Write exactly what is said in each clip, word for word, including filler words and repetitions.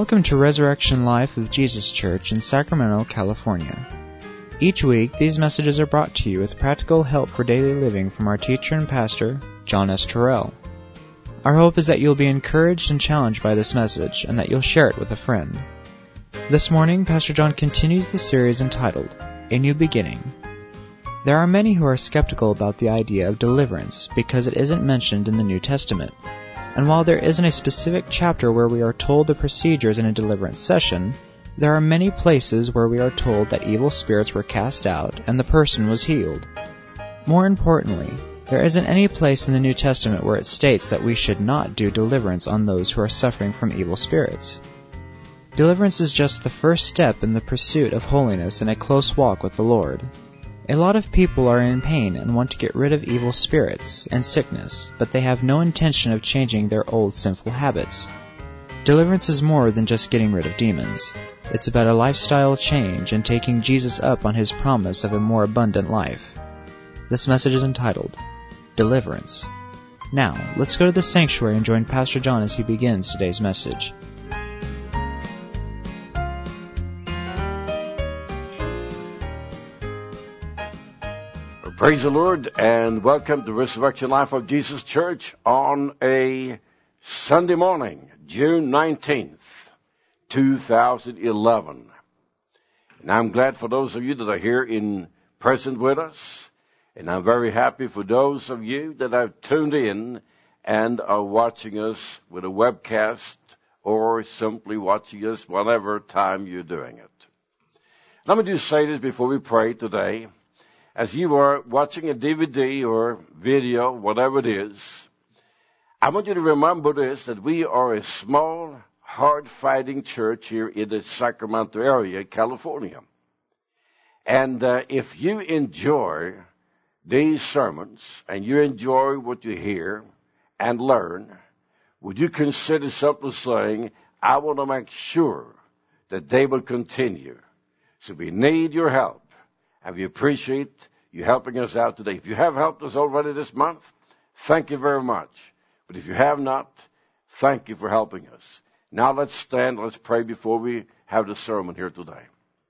Welcome to Resurrection Life of Jesus Church in Sacramento, California. Each week, these messages are brought to you with practical help for daily living from our teacher and pastor, John S. Terrell. Our hope is that you'll be encouraged and challenged by this message, and that you'll share it with a friend. This morning, Pastor John continues the series entitled, A New Beginning. There are many who are skeptical about the idea of deliverance because it isn't mentioned in the New Testament. And while there isn't a specific chapter where we are told the procedures in a deliverance session, there are many places where we are told that evil spirits were cast out and the person was healed. More importantly, there isn't any place in the New Testament where it states that we should not do deliverance on those who are suffering from evil spirits. Deliverance is just the first step in the pursuit of holiness and a close walk with the Lord. A lot of people are in pain and want to get rid of evil spirits and sickness, but they have no intention of changing their old sinful habits. Deliverance is more than just getting rid of demons. It's about a lifestyle change and taking Jesus up on his promise of a more abundant life. This message is entitled, Deliverance. Now, let's go to the sanctuary and join Pastor John as he begins today's message. Praise the Lord, and welcome to Resurrection Life of Jesus Church on a Sunday morning, June nineteenth, two thousand eleven. And I'm glad for those of you that are here in present with us, and I'm very happy for those of you that have tuned in and are watching us with a webcast or simply watching us whatever time you're doing it. Let me just say this before we pray today. As you are watching a D V D or video, whatever it is, I want you to remember this, that we are a small, hard-fighting church here in the Sacramento area, California. And uh, if you enjoy these sermons and you enjoy what you hear and learn, would you consider simply saying, I want to make sure that they will continue. So we need your help. And we appreciate you helping us out today. If you have helped us already this month, thank you very much. But if you have not, thank you for helping us. Now let's stand, let's pray before we have the sermon here today.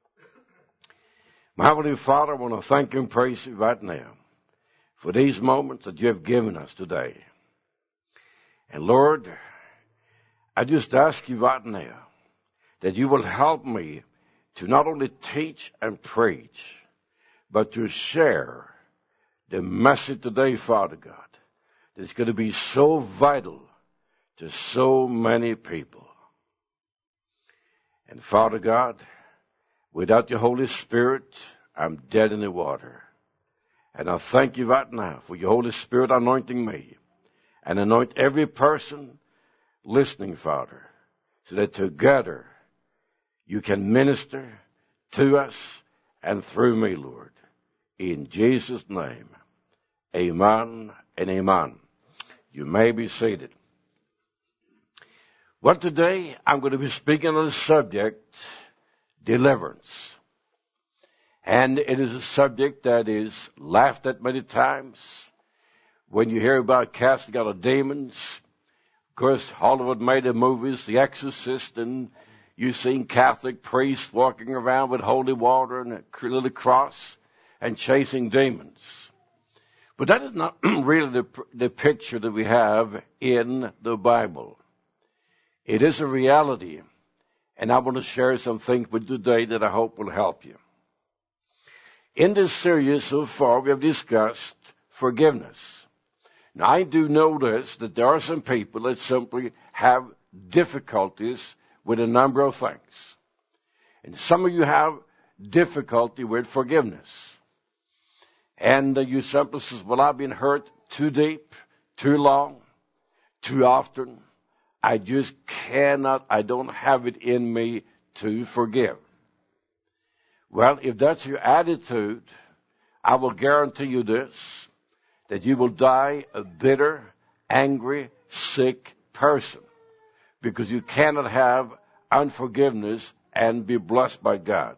My Heavenly Father, I want to thank you and praise you right now for these moments that you have given us today. And Lord, I just ask you right now that you will help me to not only teach and preach, but to share the message today, Father God, that's going to be so vital to so many people. And Father God, without your Holy Spirit, I'm dead in the water. And I thank you right now for your Holy Spirit anointing me and anoint every person listening, Father, so that together you can minister to us and through me, Lord. In Jesus' name, amen and amen. You may be seated. Well, today I'm going to be speaking on the subject, deliverance. And it is a subject that is laughed at many times. When you hear about casting out of demons, of course, Hollywood made the movies, The Exorcist, and you've seen Catholic priests walking around with holy water and a little cross and chasing demons. But that is not really the, the picture that we have in the Bible. It is a reality, and I want to share some things with you today that I hope will help you. In this series so far, we have discussed forgiveness. Now, I do notice that there are some people that simply have difficulties with a number of things. And some of you have difficulty with forgiveness. And uh, you simply say, well, I've been hurt too deep, too long, too often. I just cannot, I don't have it in me to forgive. Well, if that's your attitude, I will guarantee you this, that you will die a bitter, angry, sick person. Because you cannot have unforgiveness and be blessed by God.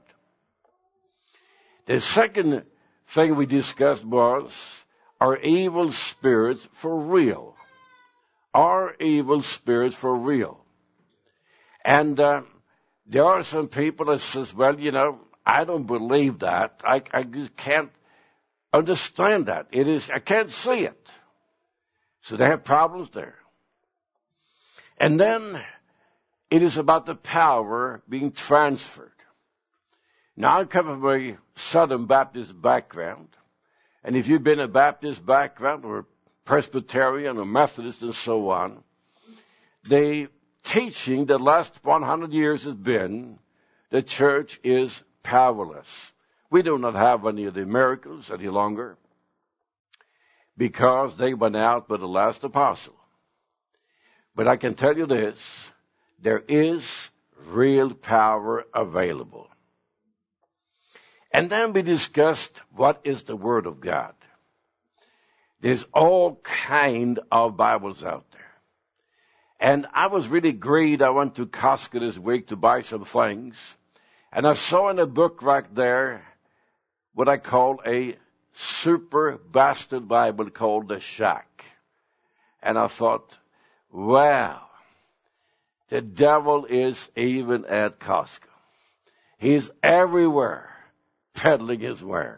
The second thing we discussed was, are evil spirits for real? Are evil spirits for real? And uh, there are some people that says, well, you know, I don't believe that. I, I just can't understand that. It is, I can't see it. So they have problems there. And then it is about the power being transferred. Now, I come from a Southern Baptist background. And if you've been a Baptist background or Presbyterian or Methodist and so on, the teaching the last one hundred years has been the church is powerless. We do not have any of the miracles any longer because they went out with the last apostle. But I can tell you this, there is real power available. And then we discussed what is the Word of God. There's all kind of Bibles out there. And I was really greedy. I went to Costco this week to buy some things. And I saw in a book right there what I call a super bastard Bible called the Shack. And I thought, wow, the devil is even at Costco. He's everywhere peddling his wares.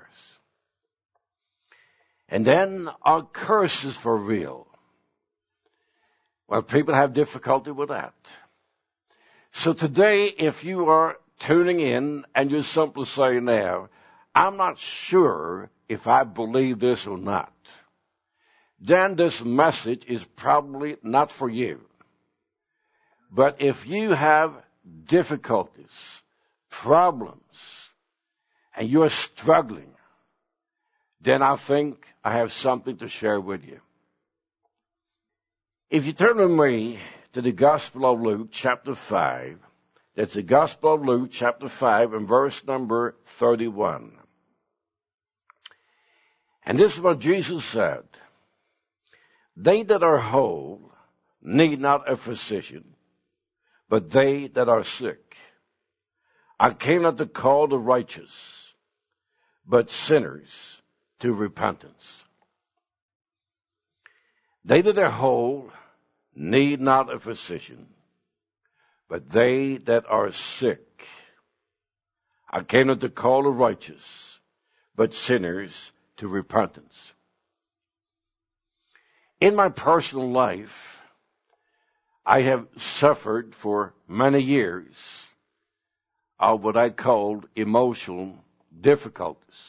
And then are curses for real? Well, people have difficulty with that. So today, if you are tuning in and you're simply saying now, I'm not sure if I believe this or not, then this message is probably not for you. But if you have difficulties, problems, and you're struggling, then I think I have something to share with you. If you turn with me to the Gospel of Luke, chapter five, that's the Gospel of Luke, chapter five, and verse number thirty-one. And this is what Jesus said. They that are whole need not a physician, but they that are sick. I came not to call the righteous, but sinners to repentance. They that are whole need not a physician, but they that are sick. I came not to call the righteous, but sinners to repentance. In my personal life, I have suffered for many years of what I called emotional difficulties.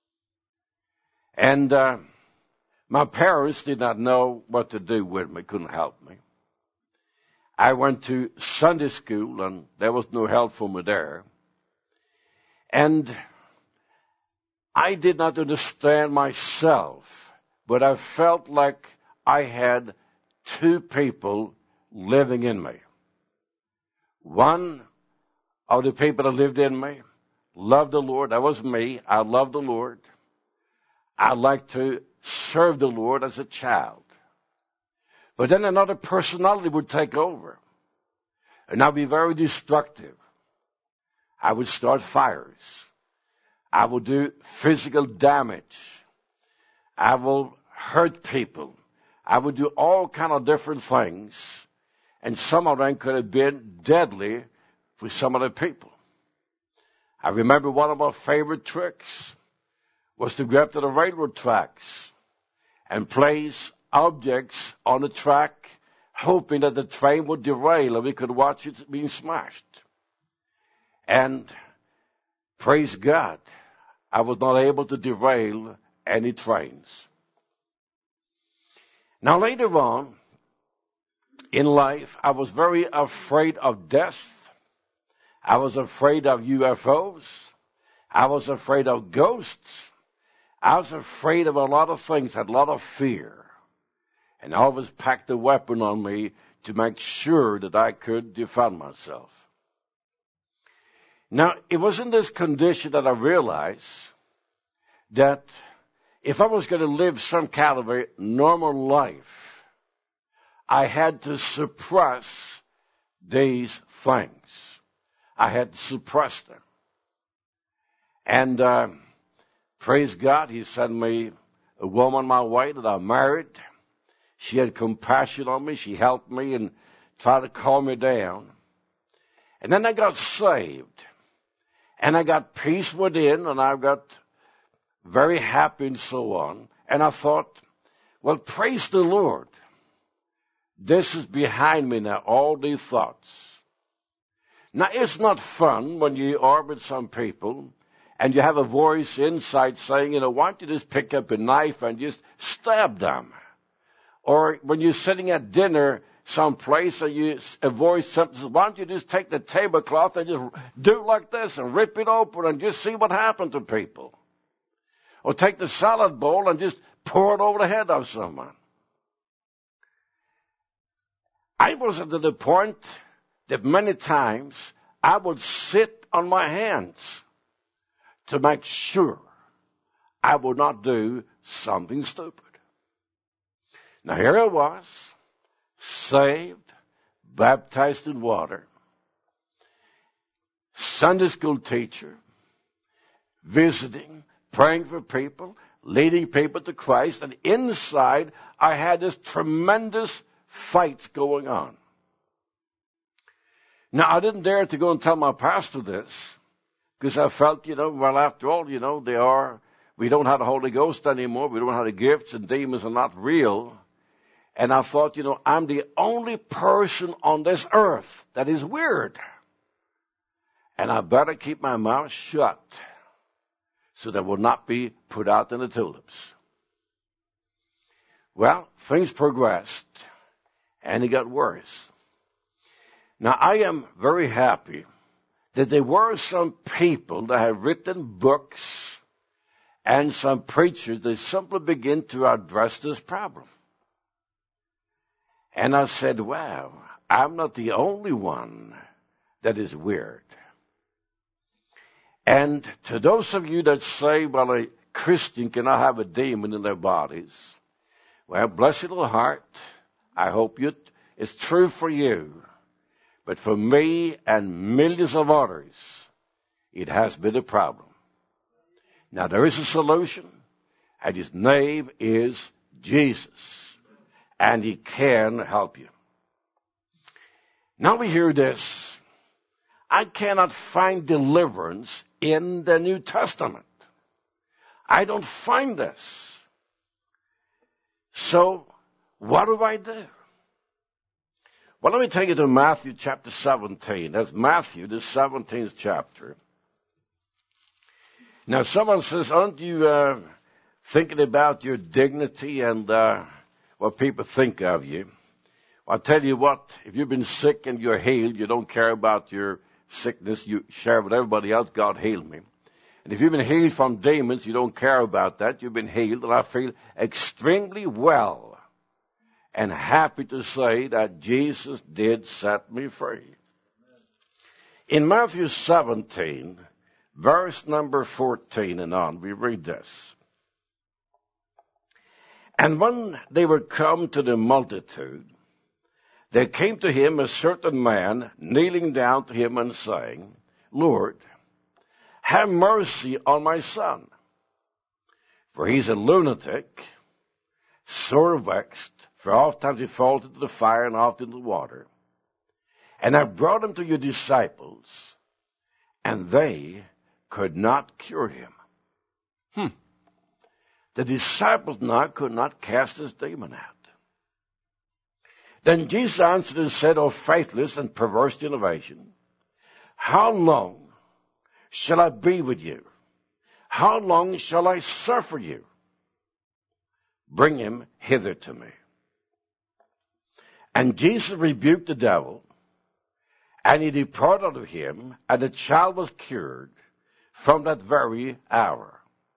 And uh, my parents did not know what to do with me, couldn't help me. I went to Sunday school, and there was no help for me there. And I did not understand myself, but I felt like I had two people living in me. One of the people that lived in me loved the Lord. That was me. I loved the Lord. I liked to serve the Lord as a child. But then another personality would take over. And I'd be very destructive. I would start fires. I will do physical damage. I will hurt people. I would do all kind of different things. And some of them could have been deadly for some of the people. I remember one of my favorite tricks was to go up to the railroad tracks and place objects on the track, hoping that the train would derail and we could watch it being smashed. And praise God, I was not able to derail any trains. Now later on in life, I was very afraid of death. I was afraid of U F Os. I was afraid of ghosts. I was afraid of a lot of things, had a lot of fear. And I always packed a weapon on me to make sure that I could defend myself. Now, it was in this condition that I realized that if I was going to live some kind of a normal life, I had to suppress these things. I had to suppress them. And uh, praise God, He sent me a woman my way that I married. She had compassion on me. She helped me and tried to calm me down. And then I got saved. And I got peace within, and I got very happy and so on. And I thought, well, praise the Lord. This is behind me now, all these thoughts. Now, it's not fun when you are with some people and you have a voice inside saying, you know, why don't you just pick up a knife and just stab them? Or when you're sitting at dinner someplace and you, a voice says, why don't you just take the tablecloth and just do like this and rip it open and just see what happened to people? Or take the salad bowl and just pour it over the head of someone. I was at the point that many times I would sit on my hands to make sure I would not do something stupid. Now here I was, saved, baptized in water, Sunday school teacher, visiting, praying for people, leading people to Christ, and inside I had this tremendous fight going on. Now, I didn't dare to go and tell my pastor this, because I felt, you know, well, after all, you know, they are, we don't have the Holy Ghost anymore, we don't have the gifts, and demons are not real. And I thought, you know, I'm the only person on this earth that is weird. And I better keep my mouth shut so that I will not be put out in the tulips. Well, things progressed, and it got worse. Now, I am very happy that there were some people that have written books and some preachers that simply begin to address this problem. And I said, wow, I'm not the only one that is weird. And to those of you that say, well, a Christian cannot have a demon in their bodies, well, bless your little heart. I hope you, it's true for you. But for me and millions of others, it has been a problem. Now, there is a solution, and his name is Jesus, and he can help you. Now we hear this. I cannot find deliverance in the New Testament. I don't find this. So, what do I do? Well, let me take you to Matthew chapter seventeen. That's Matthew, the seventeenth chapter. Now, someone says, aren't you uh, thinking about your dignity and uh, what people think of you? Well, I'll tell you what, if you've been sick and you're healed, you don't care about your sickness. You share with everybody else, God healed me. And if you've been healed from demons, you don't care about that. You've been healed, and I feel extremely well and happy to say that Jesus did set me free. In Matthew seventeen, verse number fourteen and on, we read this. And when they were come to the multitude, there came to him a certain man, kneeling down to him and saying, Lord, have mercy on my son, for he's a lunatic, sore vexed, for oftentimes he falls into the fire and oft into the water. And I brought him to your disciples, and they could not cure him. Hmm. The disciples now could not cast this demon out. Then Jesus answered and said, O faithless and perverse generation, how long shall I be with you? How long shall I suffer you? Bring him hither to me. And Jesus rebuked the devil, and he departed out of him, and the child was cured from that very hour.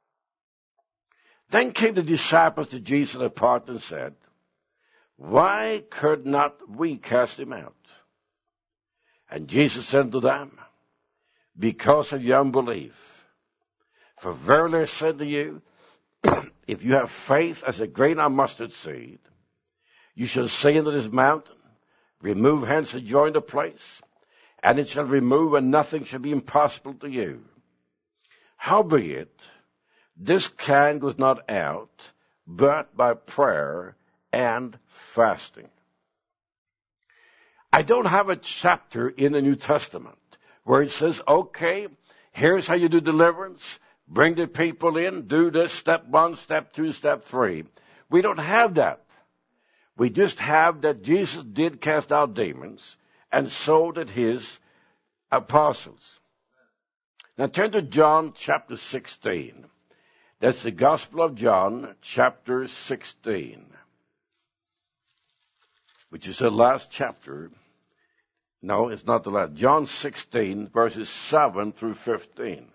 Then came the disciples to Jesus apart and said, why could not we cast him out? And Jesus said to them, because of your unbelief. For verily I say to you, if you have faith as a grain of mustard seed, you shall say unto this mountain, remove hence and join the place, and it shall remove, and nothing shall be impossible to you. Howbeit, this kind goes not out, but by prayer and fasting. I don't have a chapter in the New Testament where it says, okay, here's how you do deliverance. Bring the people in, do this, step one, step two, step three. We don't have that. We just have that Jesus did cast out demons, and so did his apostles. Now turn to John chapter sixteen. That's the Gospel of John chapter sixteen, which is the last chapter. No, it's not the last. John sixteen, verses seven through fifteen.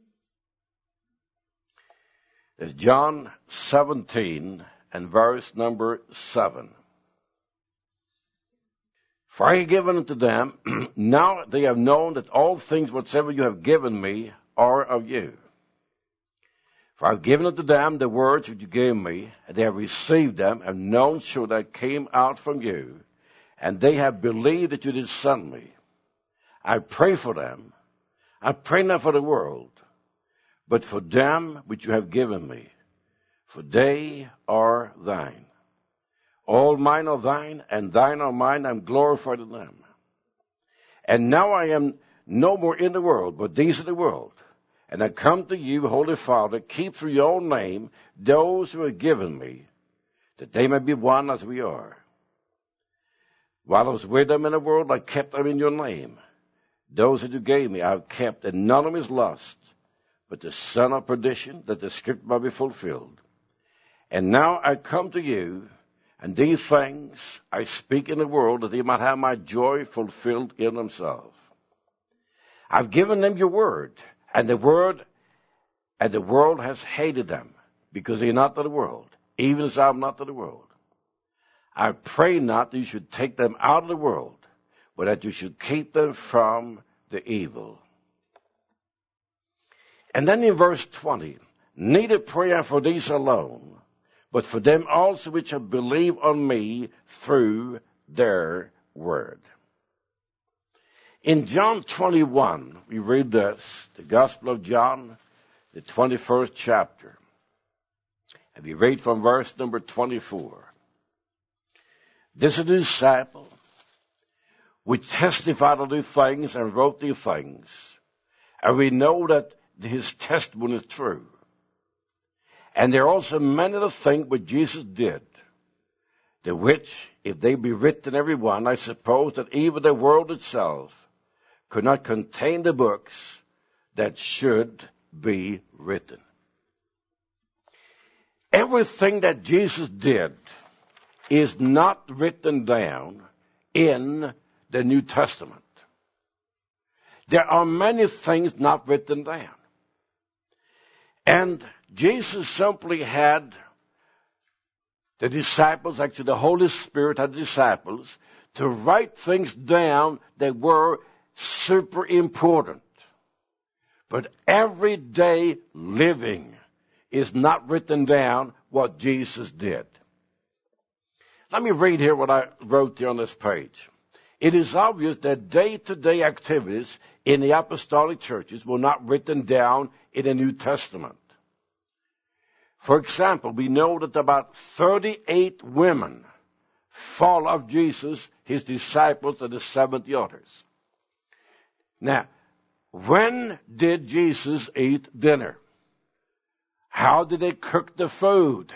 It's John seventeen and verse number seven. For I have given unto them, now they have known that all things whatsoever you have given me are of you. For I have given unto them the words which you gave me, and they have received them, and known sure that I came out from you, and they have believed that you did send me. I pray for them. I pray not for the world, but for them which you have given me, for they are thine. All mine are thine, and thine are mine. I am glorified in them. And now I am no more in the world, but these are the world. And I come to you, Holy Father, keep through your own name those who have given me, that they may be one as we are. While I was with them in the world, I kept them in your name. Those that you gave me I have kept, and none of them is lost, but the son of perdition, that the scripture might be fulfilled. And now I come to you, and these things I speak in the world, that they might have my joy fulfilled in themselves. I've given them your word, and the word, and the world has hated them, because they are not of the world, even as I am not of the world. I pray not that you should take them out of the world, but that you should keep them from the evil. And then in verse twenty, neither pray I for these alone, but for them also which have believed on me through their word. In John twenty-one, we read this, the Gospel of John, the twenty-first chapter. And we read from verse number twenty-four. This is a disciple which testified of these things and wrote these things. And we know that his testimony is true. And there are also many of the things which Jesus did, the which, if they be written every one, I suppose that even the world itself could not contain the books that should be written. Everything that Jesus did is not written down in the New Testament. There are many things not written down. And Jesus simply had the disciples, actually the Holy Spirit had the disciples, to write things down that were super important. But everyday living is not written down what Jesus did. Let me read here what I wrote here on this page. It is obvious that day-to-day activities in the apostolic churches were not written down in the New Testament. For example, we know that about thirty-eight women followed Jesus, his disciples, and the seventy others. Now, when did Jesus eat dinner? How did they cook the food?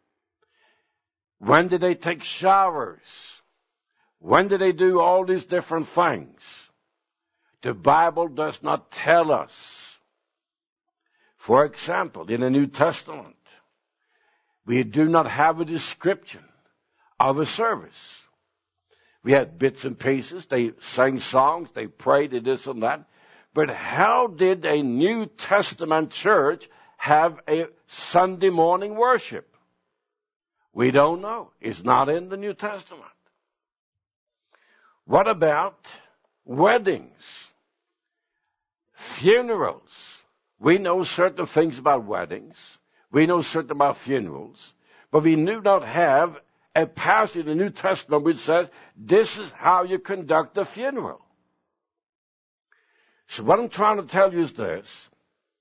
When did they take showers? When did they do all these different things? The Bible does not tell us. For example, in the New Testament, we do not have a description of a service. We had bits and pieces. They sang songs, they prayed, they this and that. But how did a New Testament church have a Sunday morning worship? We don't know. It's not in the New Testament. What about weddings? Funerals? We know certain things about weddings. We know certain about funerals. But we do not have a passage in the New Testament which says, this is how you conduct a funeral. So what I'm trying to tell you is this.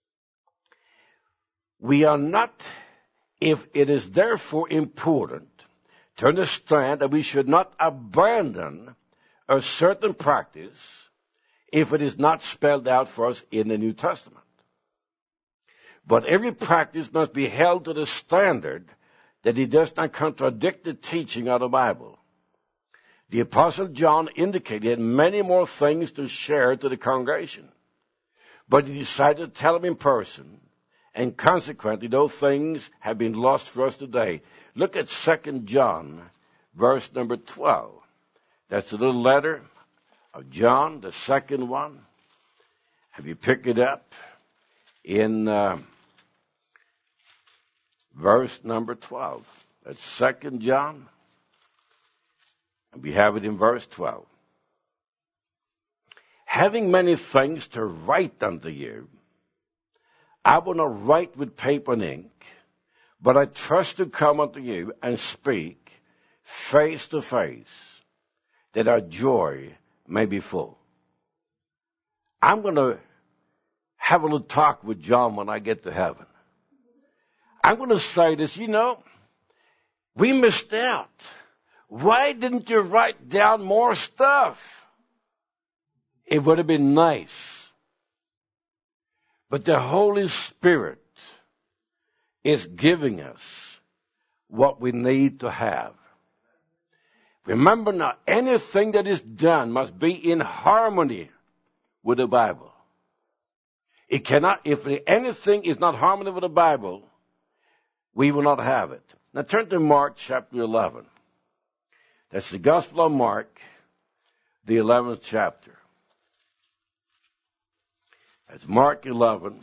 We are not, if it is therefore important to understand that we should not abandon a certain practice if it is not spelled out for us in the New Testament. But every practice must be held to the standard that it does not contradict the teaching of the Bible. The Apostle John indicated he had many more things to share to the congregation, but he decided to tell them in person, and consequently those things have been lost for us today. Look at Second John, verse number twelve. That's the little letter of John, the second one. Have you picked it up in uh, verse number twelve? That's Second John. And we have it in verse twelve. Having many things to write unto you, I will not write with paper and ink, but I trust to come unto you and speak face to face, that our joy may be full. I'm going to have a little talk with John when I get to heaven. I'm going to say this, you know, we missed out. Why didn't you write down more stuff? It would have been nice. But the Holy Spirit is giving us what we need to have. Remember now, anything that is done must be in harmony with the Bible. It cannot, if anything is not harmony with the Bible, we will not have it. Now turn to Mark chapter eleven. That's the Gospel of Mark, the eleventh chapter. That's Mark eleven.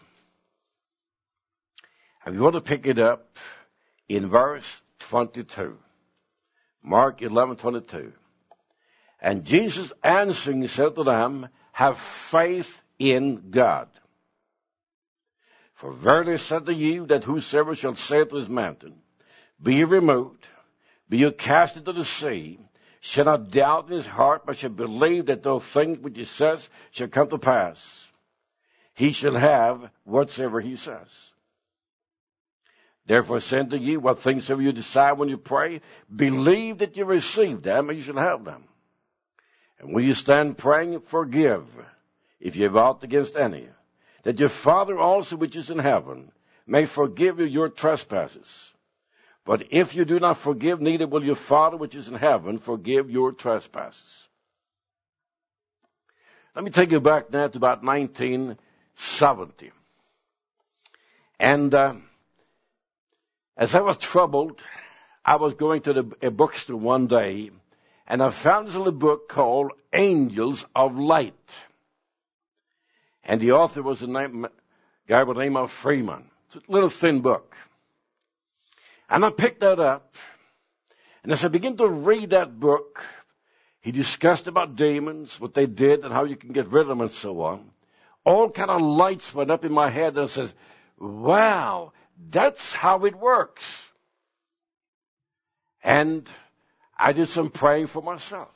And we want to pick it up in verse twenty-two. Mark eleven twenty-two. And Jesus answering said to them, have faith in God. For verily I say to you that whosoever shall say to this mountain, be removed, be you cast into the sea, shall not doubt in his heart, but shall believe that those things which he says shall come to pass, he shall have whatsoever he says. Therefore I say unto you, what things soever you decide when you pray, believe that you receive them, and you shall have them. And when you stand praying, forgive, if you have aught against any, that your Father also which is in heaven may forgive you your trespasses. But if you do not forgive, neither will your Father which is in heaven forgive your trespasses. Let me take you back now to about nineteen seventy. And uh, as I was troubled, I was going to the, a bookstore one day, and I found this little book called Angels of Light. And the author was a name, guy by the name of Freeman. It's a little thin book. And I picked that up, and as I began to read that book, he discussed about demons, what they did, and how you can get rid of them, and so on. All kind of lights went up in my head, and I says, wow, that's how it works. And I did some praying for myself.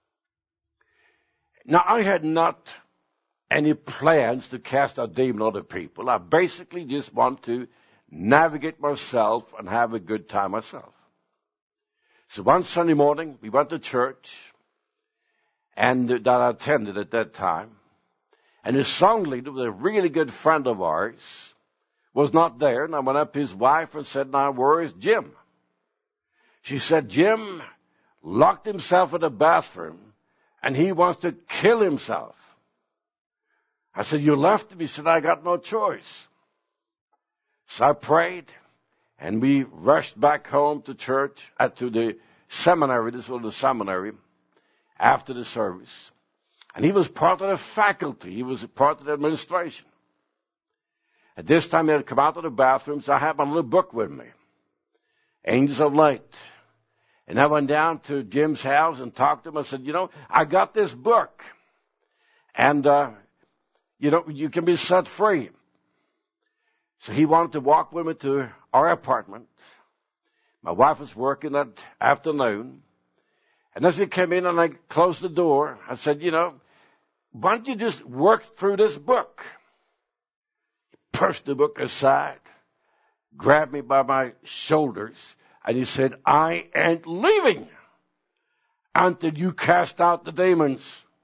Now, I had not any plans to cast out demons on other people. I basically just want to navigate myself and have a good time myself. So one Sunday morning, we went to church, and that I attended at that time. And his song leader was a really good friend of ours, was not there. And I went up to his wife and said, now, where is Jim? She said, Jim locked himself in the bathroom, and he wants to kill himself. I said, you left him? He said, I got no choice. So I prayed, and we rushed back home to church, uh, to the seminary. This was the seminary, after the service. And he was part of the faculty. He was part of the administration. At this time, he had come out of the bathroom, so I had my little book with me, Angels of Light. And I went down to Jim's house and talked to him. I said, you know, I got this book, and, uh, you know, you can be set free. So he wanted to walk with me to our apartment. My wife was working that afternoon. And as we came in and I closed the door, I said, you know, why don't you just work through this book? He pushed the book aside, grabbed me by my shoulders, and he said, I ain't leaving until you cast out the demons.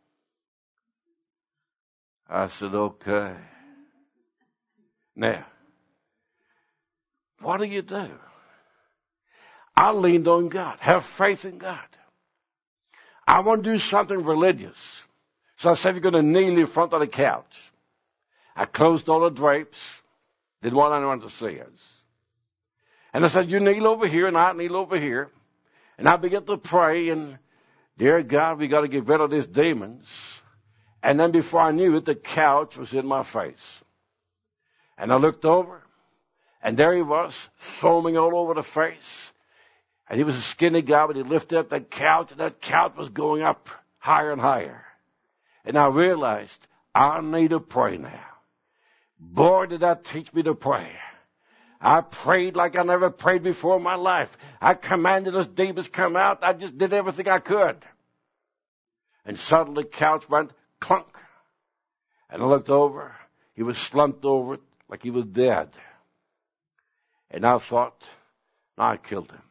I said, okay. Now, what do you do? I leaned on God. Have faith in God. I want to do something religious. So I said, you're going to kneel in front of the couch. I closed all the drapes. Didn't want anyone to see us. And I said, you kneel over here and I kneel over here. And I began to pray and, dear God, we got to get rid of these demons. And then before I knew it, the couch was in my face. And I looked over, and there he was, foaming all over the face. And he was a skinny guy, but he lifted up that couch, and that couch was going up higher and higher. And I realized, I need to pray now. Boy, did that teach me to pray. I prayed like I never prayed before in my life. I commanded those demons come out. I just did everything I could. And suddenly the couch went clunk. And I looked over. He was slumped over it like he was dead. And I thought, no, I killed him.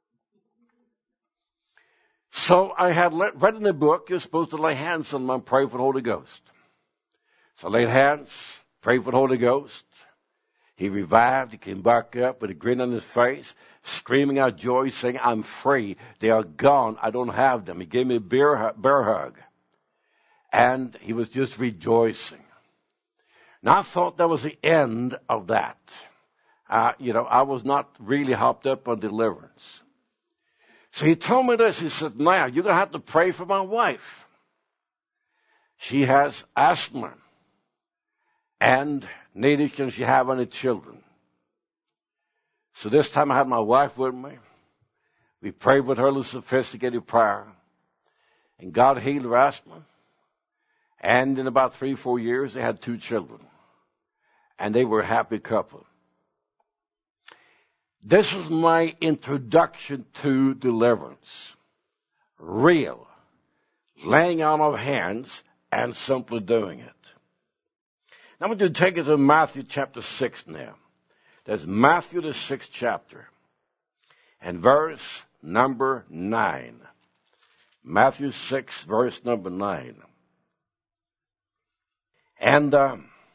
So I had read in the book, you're supposed to lay hands on him and pray for the Holy Ghost. So I laid hands, prayed for the Holy Ghost. He revived. He came back up with a grin on his face, screaming out joy, saying, I'm free. They are gone. I don't have them. He gave me a bear, bear hug. And he was just rejoicing. Now, I thought that was the end of that. Uh, you know, I was not really hopped up on deliverance. So he told me this. He said, now, you're going to have to pray for my wife. She has asthma. And neither can she have any children. So this time I had my wife with me. We prayed with her a little sophisticated prayer. And God healed her asthma. And in about three, four years, they had two children. And they were a happy couple. This was my introduction to deliverance. Real. Laying on of hands and simply doing it. Now I'm going to take it to Matthew chapter six now. That's Matthew the sixth chapter. And verse number nine. Matthew six, verse number nine. And uh,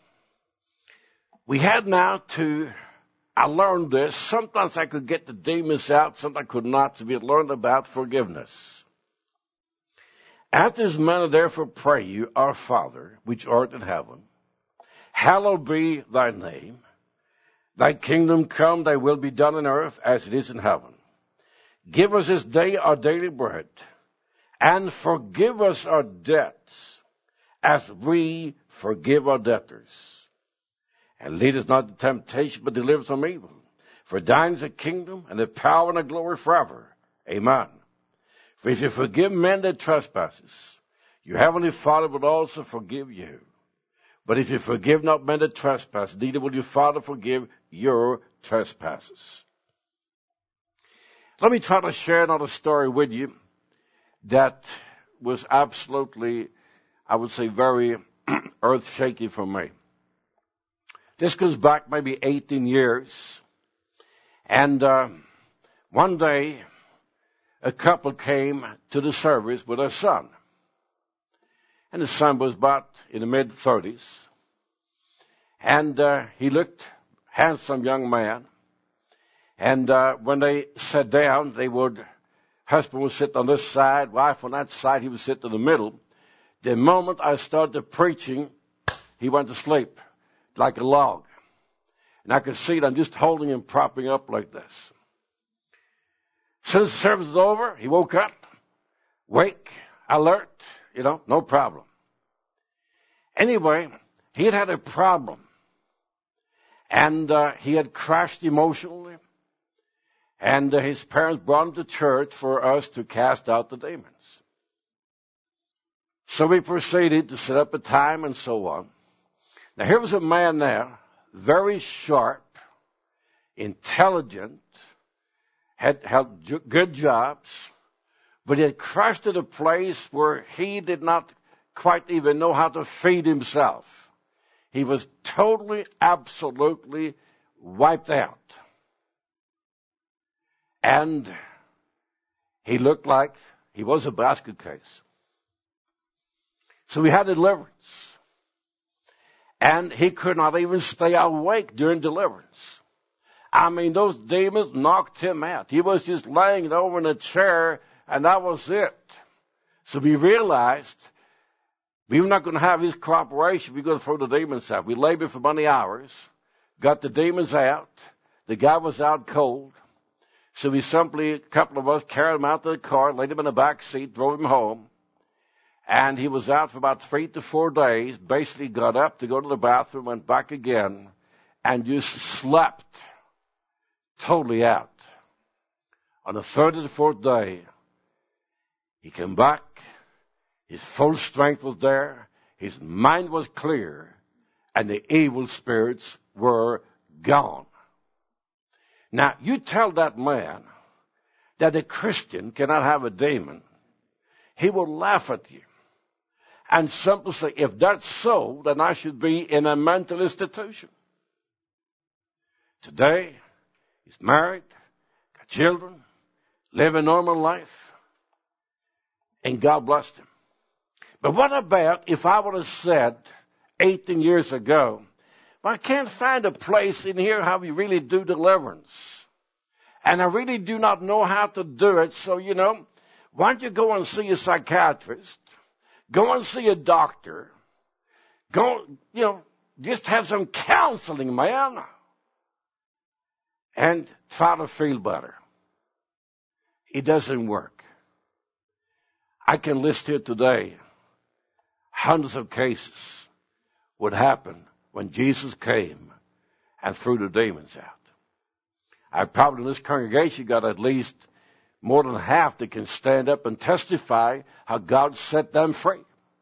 we had now to, I learned this. Sometimes I could get the demons out, sometimes I could not. So we had learned about forgiveness. After this manner, therefore, pray you, our Father, which art in heaven, hallowed be thy name. Thy kingdom come, thy will be done on earth as it is in heaven. Give us this day our daily bread, and forgive us our debts, as we forgive our debtors. And lead us not into temptation, but deliver us from evil. For thine is the kingdom, and the power, and the glory forever. Amen. For if you forgive men their trespasses, your heavenly Father will also forgive you. But if you forgive not men that trespass, neither will your Father forgive your trespasses. Let me try to share another story with you that was absolutely, I would say, very earth-shaking for me. This goes back maybe eighteen years. And uh, one day, a couple came to the service with their son. And the son was about in the mid-thirties. And uh, he looked handsome young man. And uh, when they sat down, they would, husband would sit on this side, wife on that side, he would sit in the middle. The moment I started preaching, he went to sleep like a log. And I could see it, I'm just holding him, propping up like this. Since the service was over, he woke up, awake, alert, you know, no problem. Anyway, he had had a problem. And uh, he had crashed emotionally. And uh, his parents brought him to church for us to cast out the demons. So we proceeded to set up a time and so on. Now here was a man there, very sharp, intelligent, had had j- good jobs, but he had crashed to a place where he did not quite even know how to feed himself. He was totally, absolutely wiped out. And he looked like He was a basket case. So he had deliverance. And he could not even stay awake during deliverance. I mean, those demons knocked him out. He was just laying over in a chair, and that was it. So we realized we were not going to have his cooperation. We were going to throw the demons out. We labored for many hours, got the demons out. The guy was out cold. So we simply, a couple of us, carried him out to the car, laid him in the back seat, drove him home. And he was out for about three to four days, basically got up to go to the bathroom, went back again, and just slept totally out. On the third or the fourth day, he came back. His full strength was there. His mind was clear. And the evil spirits were gone. Now, you tell that man that a Christian cannot have a demon, he will laugh at you. And simply say, if that's so, then I should be in a mental institution. Today, he's married, got children, live a normal life, and God blessed him. But what about if I would have said eighteen years ago, well, I can't find a place in here how we really do deliverance. And I really do not know how to do it, so, you know, why don't you go and see a psychiatrist? Go and see a doctor. Go, you know, just have some counseling, man. And try to feel better. It doesn't work. I can list here today hundreds of cases would happen when Jesus came and threw the demons out. I probably in this congregation got at least more than half that can stand up and testify how God set them free.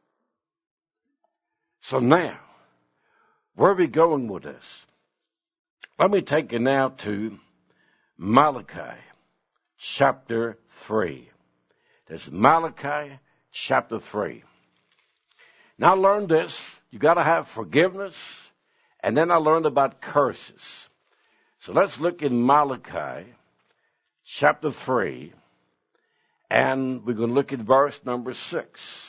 So now, where are we going with this? Let me take you now to Malachi chapter three. There's Malachi chapter three. Now I learned this. You got to have forgiveness. And then I learned about curses. So let's look in Malachi chapter three, and we're going to look at verse number six.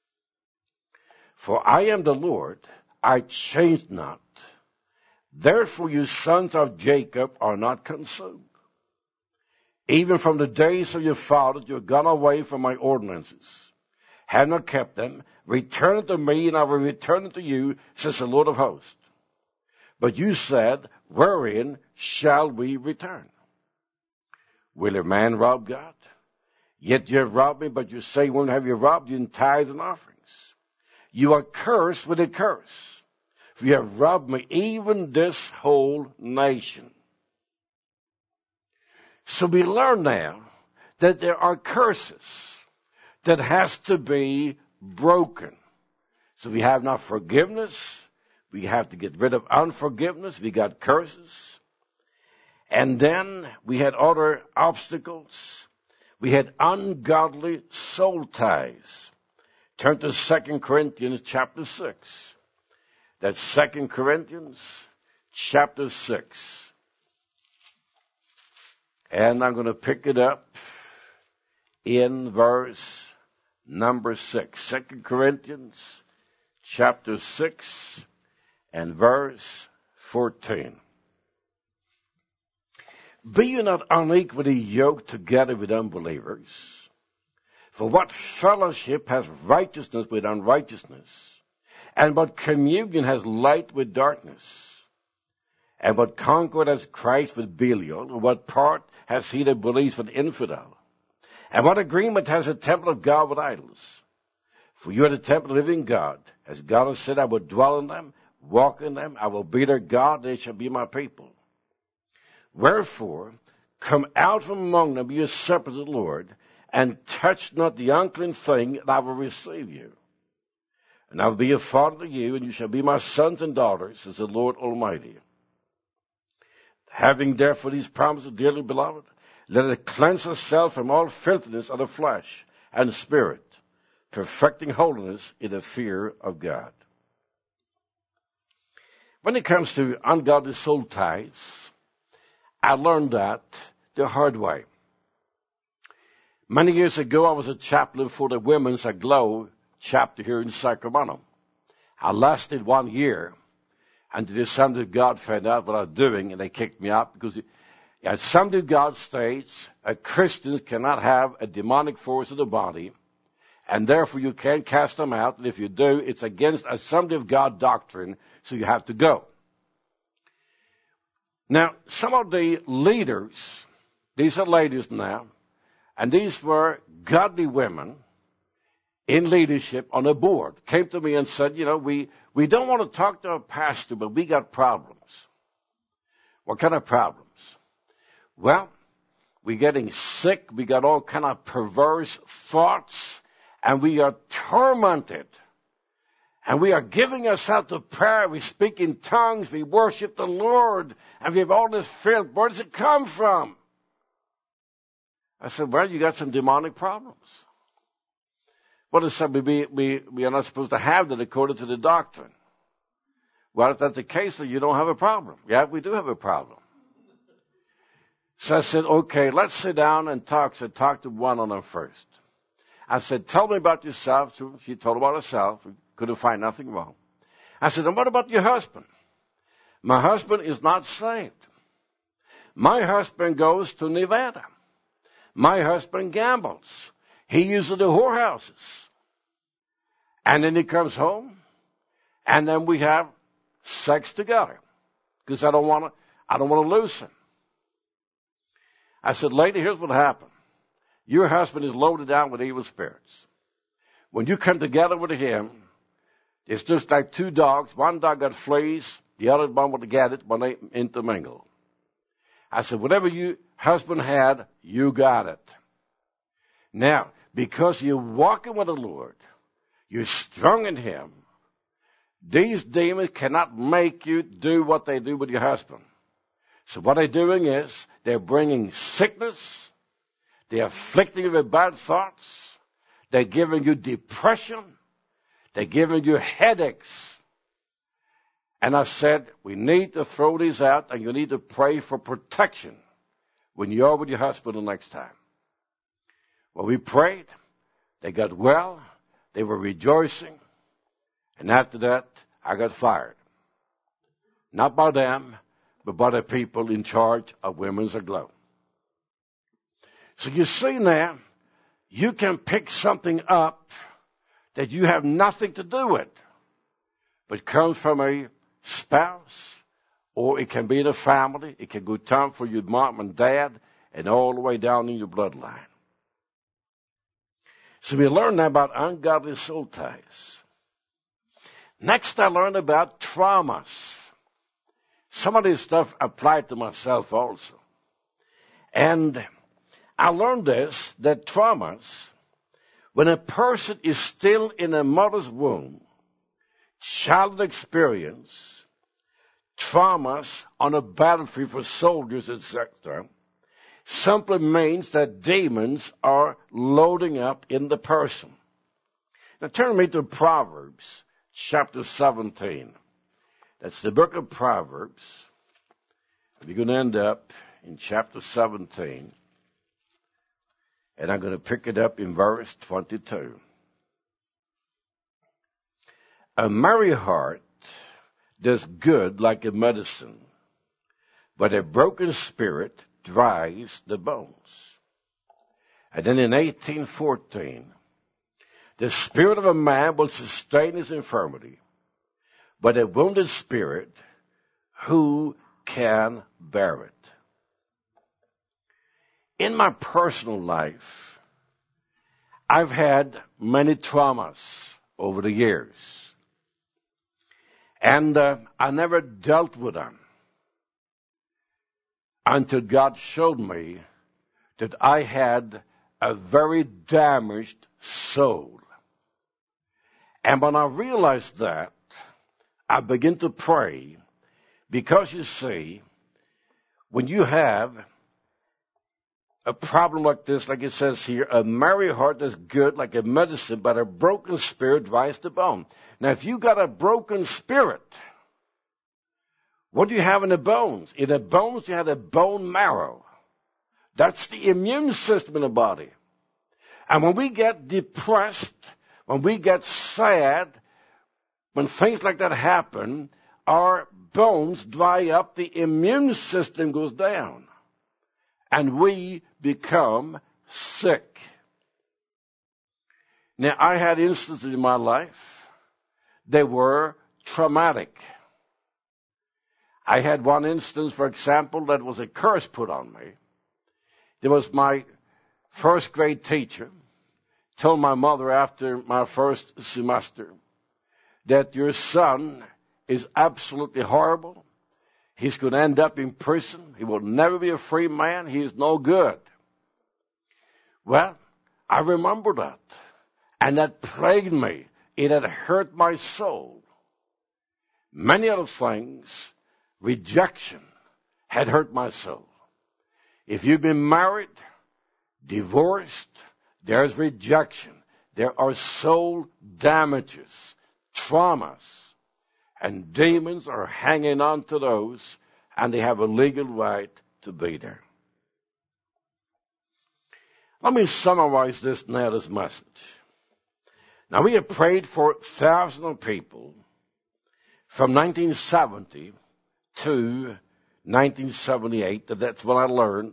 For I am the Lord, I change not. Therefore you sons of Jacob are not consumed. Even from the days of your fathers you have gone away from my ordinances, have not kept them. Return to me, and I will return unto you, says the Lord of hosts. But you said, wherein shall we return? Will a man rob God? Yet you have robbed me, but you say, when have you robbed you in tithes and offerings? You are cursed with a curse, for you have robbed me, even this whole nation. So we learn now that there are curses that has to be broken. So we have not forgiveness. We have to get rid of unforgiveness. We got curses. And then we had other obstacles. We had ungodly soul ties. Turn to Second Corinthians chapter six. That's Second Corinthians chapter six. And I'm going to pick it up in verse number six. Second Corinthians chapter six and verse fourteen. Be you not unequally yoked together with unbelievers? For what fellowship has righteousness with unrighteousness? And what communion has light with darkness? And what concord has Christ with Belial? Or what part has he that believes with infidel? And what agreement has the temple of God with idols? For you are the temple of the living God. As God has said, I will dwell in them, walk in them. I will be their God, they shall be my people. Wherefore, come out from among them, be separate to the Lord, and touch not the unclean thing, and I will receive you. And I will be a father to you, and you shall be my sons and daughters, says the Lord Almighty. Having therefore these promises, dearly beloved, let us cleanse ourselves from all filthiness of the flesh and the spirit, perfecting holiness in the fear of God. When it comes to ungodly soul ties, I learned that the hard way. Many years ago, I was a chaplain for the Women's Aglow chapter here in Sacramento. I lasted one year, and the Assembly of God found out what I was doing, and they kicked me out because the Assembly of God states a Christian cannot have a demonic force in the body, and therefore you can't cast them out, and if you do, it's against Assembly of God doctrine, so you have to go. Now, some of the leaders, these are ladies now, and these were godly women in leadership on a board, came to me and said, you know, we, we don't want to talk to our pastor, but we got problems. What kind of problems? Well, we're getting sick, we got all kind of perverse thoughts, and we are tormented. And we are giving ourselves to prayer, we speak in tongues, we worship the Lord, and we have all this filth. Where does it come from? I said, well, you got some demonic problems. What is something we, we, we are not supposed to have that according to the doctrine? Well, if that's the case, then you don't have a problem. Yeah, we do have a problem. So I said, okay, let's sit down and talk. So I talked to one of them first. I said, tell me about yourself. So she told about herself. We couldn't find nothing wrong. I said, and what about your husband? My husband is not saved. My husband goes to Nevada. My husband gambles. He uses the whorehouses. And then he comes home, and then we have sex together. Because I don't want to I don't want to lose him. I said, lady, here's what happened. Your husband is loaded down with evil spirits. When you come together with him, it's just like two dogs. One dog got fleas, the other one would get it when they intermingle. I said, whatever your husband had, you got it. Now, because you're walking with the Lord, you're strong in Him, these demons cannot make you do what they do with your husband. So what they're doing is they're bringing sickness, they're afflicting you with bad thoughts, they're giving you depression, they're giving you headaches. And I said, we need to throw these out, and you need to pray for protection when you're with your husband the next time. Well, we prayed. They got well. They were rejoicing. And after that, I got fired. Not by them, but by the people in charge of Women's Aglow. So you see now, you can pick something up that you have nothing to do with, but comes from a spouse, or it can be in a family. It can go down for your mom and dad, and all the way down in your bloodline. So we learned about ungodly soul ties. Next, I learned about traumas. Some of this stuff applied to myself also. And I learned this, that traumas, when a person is still in a mother's womb, child experience, traumas on a battlefield for soldiers, et cetera, simply means that demons are loading up in the person. Now turn me to Proverbs chapter seventeen. That's the book of Proverbs. We're going to end up in chapter seventeen. And I'm going to pick it up in verse twenty-two. A merry heart does good like a medicine, but a broken spirit dries the bones. And then in eighteen fourteen, the spirit of a man will sustain his infirmity, but a wounded spirit, who can bear it? In my personal life, I've had many traumas over the years. And uh, I never dealt with them until God showed me that I had a very damaged soul. And when I realized that, I began to pray, because you see, when you have a problem like this, like it says here, a merry heart is good like a medicine, but a broken spirit dries the bone. Now, if you got a broken spirit, what do you have in the bones? In the bones, you have a bone marrow. That's the immune system in the body. And when we get depressed, when we get sad, when things like that happen, our bones dry up, the immune system goes down, and we become sick. Now, I had instances in my life. They were traumatic. I had one instance, for example, that was a curse put on me. There was my first grade teacher told my mother after my first semester that your son is absolutely horrible. He's going to end up in prison. He will never be a free man. He is no good. Well, I remember that. And that plagued me. It had hurt my soul. Many other things, rejection, had hurt my soul. If you've been married, divorced, there's rejection. There are soul damages, traumas, and demons are hanging on to those, and they have a legal right to be there. Let me summarize this now, this message. Now, we have prayed for thousands of people from nineteen seventy to nineteen seventy-eight. That's when I learned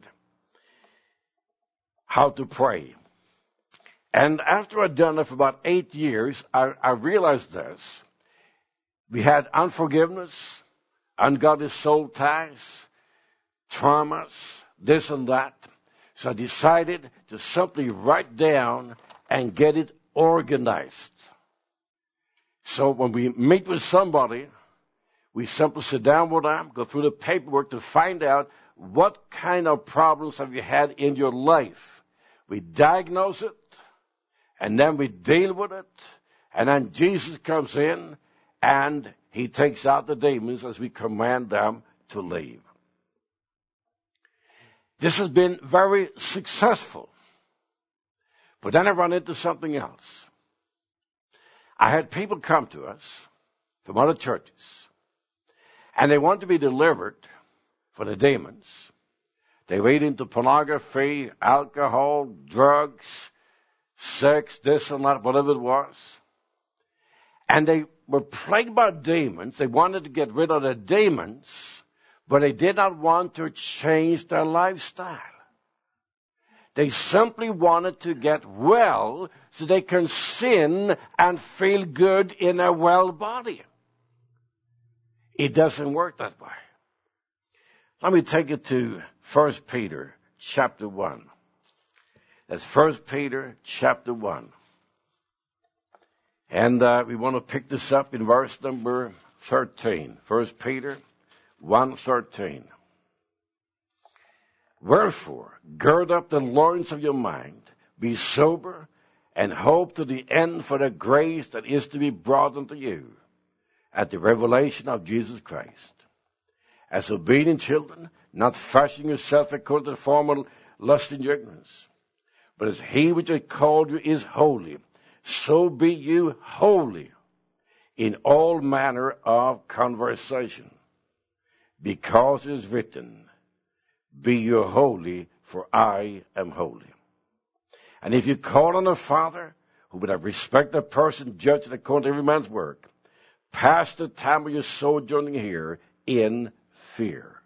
how to pray. And after I'd done it for about eight years, I, I realized this. We had unforgiveness, ungodly soul ties, traumas, this and that. So I decided to simply write down and get it organized. So when we meet with somebody, we simply sit down with them, go through the paperwork to find out what kind of problems have you had in your life. We diagnose it, and then we deal with it, and then Jesus comes in, and he takes out the demons as we command them to leave. This has been very successful. But then I run into something else. I had people come to us from other churches, and they want to be delivered from the demons. They read into pornography, alcohol, drugs, sex, this and that, whatever it was. And they were plagued by demons. They wanted to get rid of the demons, but they did not want to change their lifestyle. They simply wanted to get well so they can sin and feel good in a well body. It doesn't work that way. Let me take you to First Peter chapter one. That's First Peter chapter one. And uh, we want to pick this up in verse number thirteen. First Peter one thirteen. Wherefore, gird up the loins of your mind, be sober, and hope to the end for the grace that is to be brought unto you at the revelation of Jesus Christ. As obedient children, not fashioning yourself according to the former lust in your ignorance, but as he which hath called you is holy, so be you holy in all manner of conversation, because it is written, be you holy, for I am holy. And if you call on a Father who would have respect of person, judged according to every man's work, pass the time of your sojourning here in fear.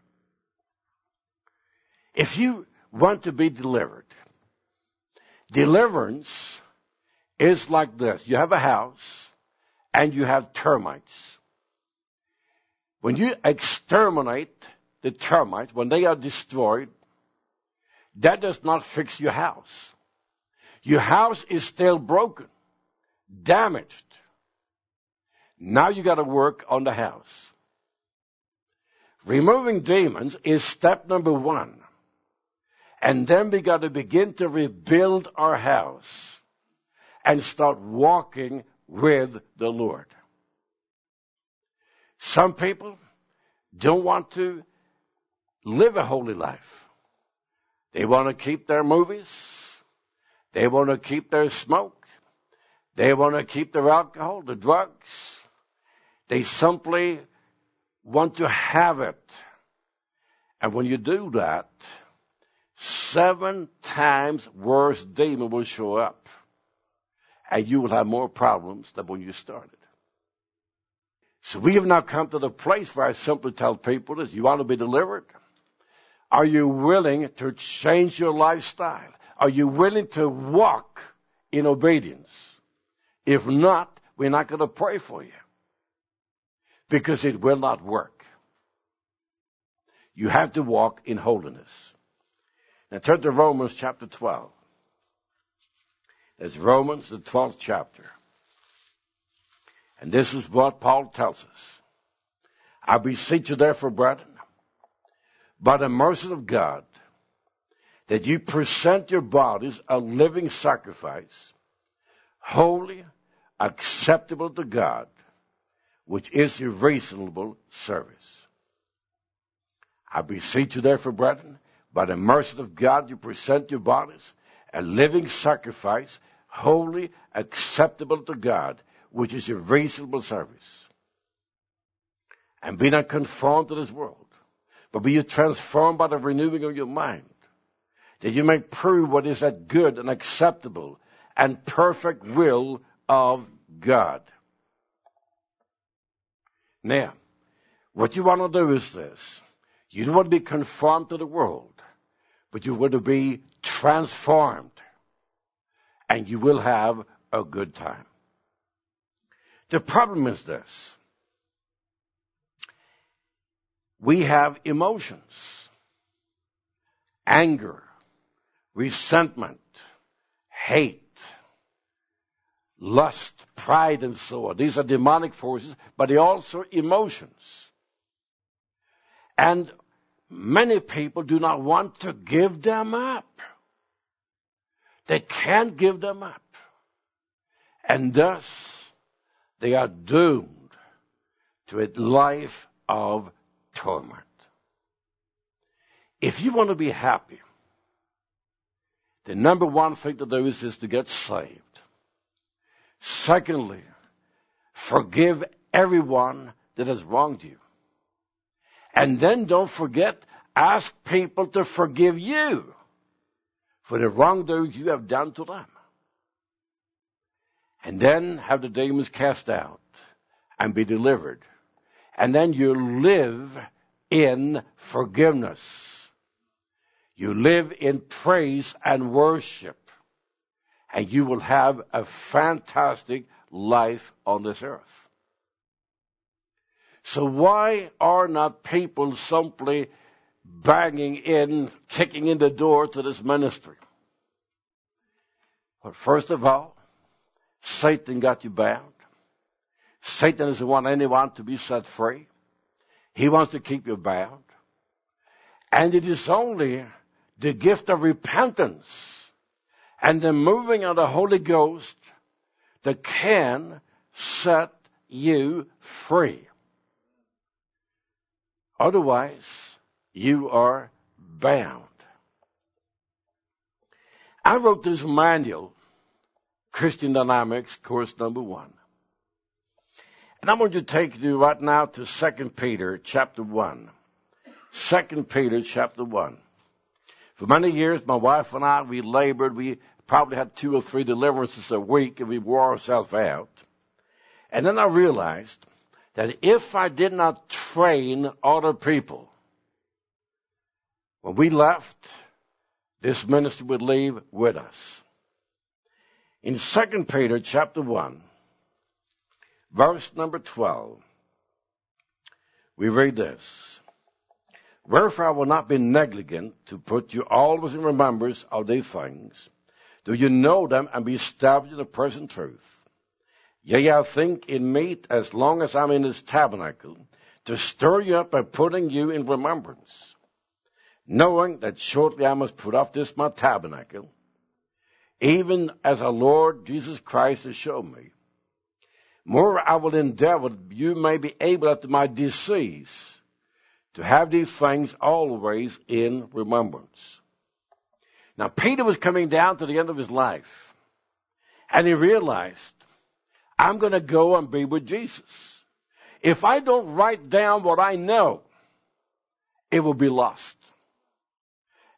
If you want to be delivered, deliverance is like this. You have a house and you have termites. When you exterminate the termites, when they are destroyed, that does not fix your house. Your house is still broken, damaged. Now you got to work on the house. Removing demons is step number one. And then we got to begin to rebuild our house and start walking with the Lord. Some people don't want to live a holy life. They want to keep their movies. They want to keep their smoke. They want to keep their alcohol, the drugs. They simply want to have it. And when you do that, seven times worse demon will show up. And you will have more problems than when you started. So we have now come to the place where I simply tell people this: you want to be delivered? Are you willing to change your lifestyle? Are you willing to walk in obedience? If not, we're not going to pray for you. Because it will not work. You have to walk in holiness. Now turn to Romans chapter twelve. It's Romans, the twelfth chapter. And this is what Paul tells us. I beseech you therefore, brethren, by the mercy of God, that you present your bodies a living sacrifice, holy, acceptable to God, which is your reasonable service. I beseech you therefore, brethren, by the mercy of God, you present your bodies a living sacrifice, holy, acceptable to God, which is your reasonable service. And be not conformed to this world, but be you transformed by the renewing of your mind, that you may prove what is that good and acceptable and perfect will of God. Now, what you want to do is this. You don't want to be conformed to the world, but you want to be transformed, and you will have a good time. The problem is this. We have emotions, anger, resentment, hate, lust, pride, and so on. These are demonic forces, but they're also emotions. And many people do not want to give them up. They can't give them up. And thus, they are doomed to a life of torment. If you want to be happy, the number one thing to do is, is to get saved. Secondly, forgive everyone that has wronged you. And then don't forget, ask people to forgive you for the wrongdoings you have done to them. And then have the demons cast out and be delivered. And then you live in forgiveness. You live in praise and worship. And you will have a fantastic life on this earth. So why are not people simply banging in, kicking in the door to this ministry? Well, first of all, Satan got you bound. Satan doesn't want anyone to be set free. He wants to keep you bound. And it is only the gift of repentance and the moving of the Holy Ghost that can set you free. Otherwise, you are bound. I wrote this manual, Christian Dynamics, course number one. And I want you to take you right now to Second Peter chapter one. Second Peter chapter one. For many years, my wife and I, we labored. We probably had two or three deliverances a week, and we wore ourselves out. And then I realized that if I did not train other people, when we left, this ministry would leave with us. In Second Peter chapter one, verse number twelve, we read this. Wherefore I will not be negligent to put you always in remembrance of these things. Do you know them and be established in the present truth? Yea, I think in meet as long as I'm in this tabernacle, to stir you up by putting you in remembrance, knowing that shortly I must put off this my tabernacle, even as our Lord Jesus Christ has shown me. Moreover, I will endeavor that you may be able after my decease to have these things always in remembrance. Now, Peter was coming down to the end of his life, and he realized, I'm going to go and be with Jesus. If I don't write down what I know, it will be lost.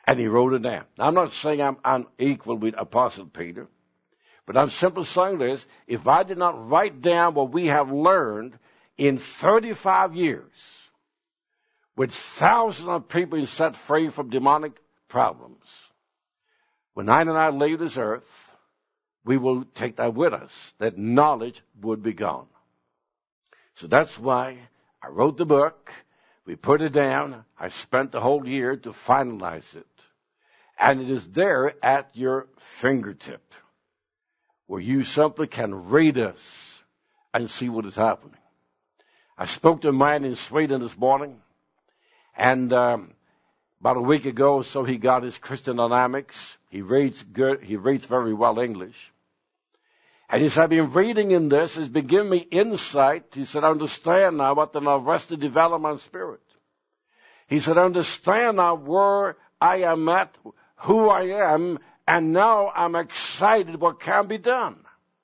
And he wrote it down. Now, I'm not saying I'm unequal with Apostle Peter, but I'm simply saying this. If I did not write down what we have learned in thirty-five years, with thousands of people being set free from demonic problems, when I and I leave this earth, we will take that with us. That knowledge would be gone. So that's why I wrote the book. We put it down. I spent the whole year to finalize it. And it is there at your fingertip, where you simply can read us and see what is happening. I spoke to a man in Sweden this morning, and um, about a week ago or so he got his Christian Dynamics. He reads good. He reads very well English. And he said, I've been reading in this. It's been giving me insight. He said, I understand now what the Arrested Development Spirit. He said, I understand now where I am at, who I am, and now I'm excited what can be done.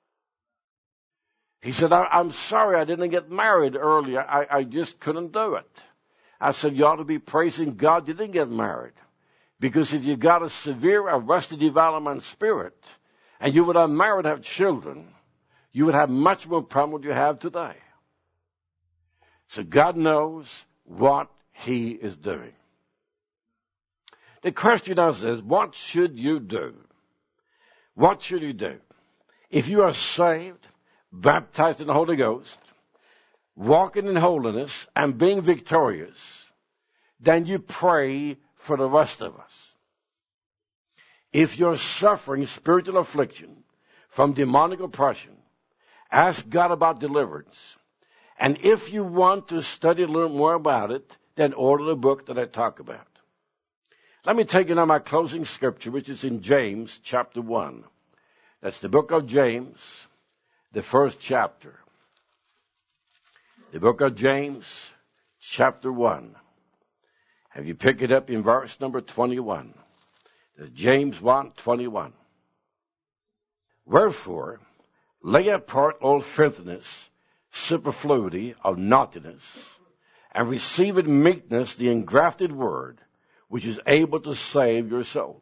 He said, I, I'm sorry I didn't get married earlier. I, I just couldn't do it. I said, you ought to be praising God you didn't get married. Because if you got a severe arrested development spirit, and you would have married, have children, you would have much more problem than you have today. So God knows what he is doing. The question is this, what should you do? What should you do? If you are saved, baptized in the Holy Ghost, walking in holiness, and being victorious, then you pray for the rest of us. If you're suffering spiritual affliction from demonic oppression, ask God about deliverance. And if you want to study a little more about it, then order the book that I talk about. Let me take you now my closing scripture, which is in James chapter one. That's the book of James, the first chapter. The book of James, chapter one. Have you picked it up in verse number twenty-one? That's James one, twenty-one. Wherefore, lay apart all filthiness, superfluity of naughtiness, and receive in meekness the engrafted word, which is able to save your souls.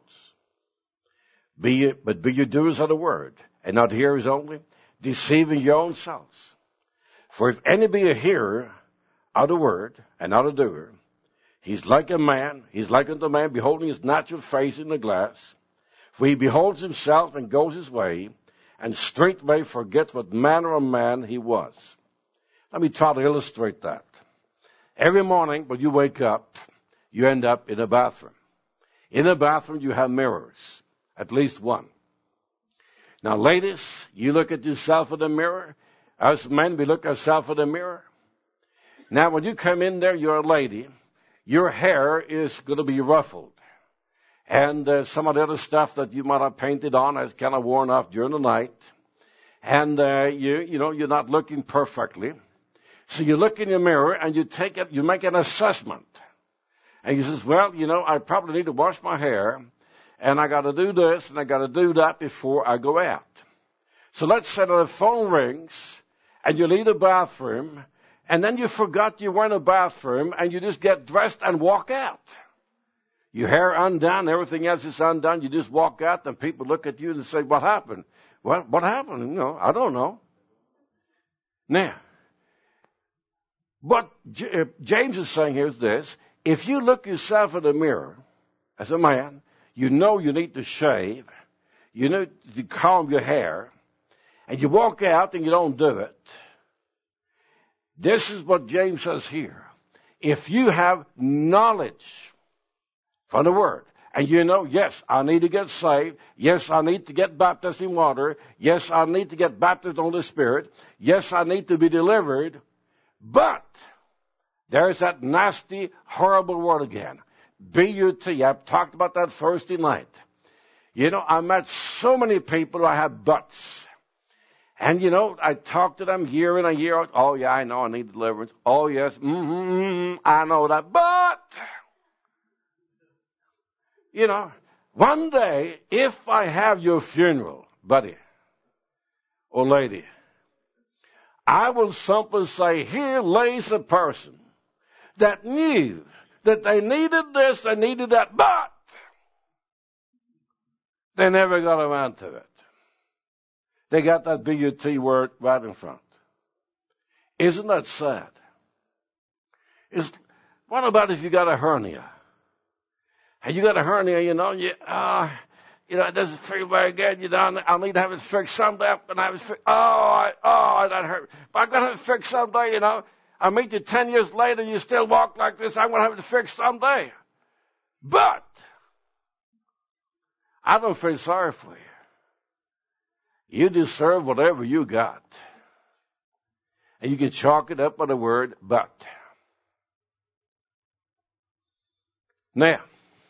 Be ye, but be ye doers of the word, and not hearers only, deceiving your own selves. For if any be a hearer of the word, and not a doer, he's like a man, he's like unto a man beholding his natural face in the glass. For he beholds himself and goes his way, and straightway forgets what manner of man he was. Let me try to illustrate that. Every morning when you wake up, you end up in a bathroom. In the bathroom you have mirrors, at least one. Now ladies, you look at yourself in the mirror. Us men, we look at ourselves in the mirror. Now when you come in there, you're a lady. Your hair is going to be ruffled. And uh, some of the other stuff that you might have painted on has kind of worn off during the night. And, uh, you, you know, you're not looking perfectly. So you look in your mirror and you take it, you make an assessment. And you says, well, you know, I probably need to wash my hair. And I got to do this and I got to do that before I go out. So let's say that the phone rings and you leave the bathroom. And then you forgot you were in a bathroom and you just get dressed and walk out. Your hair undone, everything else is undone. You just walk out and people look at you and say, what happened? Well, what happened? You know, I don't know. Now, what J- James is saying here is this. If you look yourself in the mirror as a man, you know you need to shave. You need to comb your hair. And you walk out and you don't do it. This is what James says here. If you have knowledge from the Word, and you know, yes, I need to get saved. Yes, I need to get baptized in water. Yes, I need to get baptized on the Spirit. Yes, I need to be delivered. But there's that nasty, horrible word again. B U T. I've talked about that Thursday night. You know, I met so many people who have butts. And, you know, I talk to them year in and year out. Oh, yeah, I know I need deliverance. Oh, yes, mm-hmm, I know that. But, you know, one day, if I have your funeral, buddy or lady, I will simply say, here lays a person that knew that they needed this, they needed that, but They never got around to it. They got that B U T word right in front. Isn't that sad? Is what about if you got a hernia? And you got a hernia, you know, you, uh, you know, it doesn't feel very good, you know, I'll need to have it fixed someday, and I have it fixed. Oh, I, oh, that hurt. But I'm going to have it fixed someday, you know. I'll meet you ten years later, you still walk like this, I'm going to have it fixed someday. But I don't feel sorry for you. You deserve whatever you got. And you can chalk it up by the word but. Now,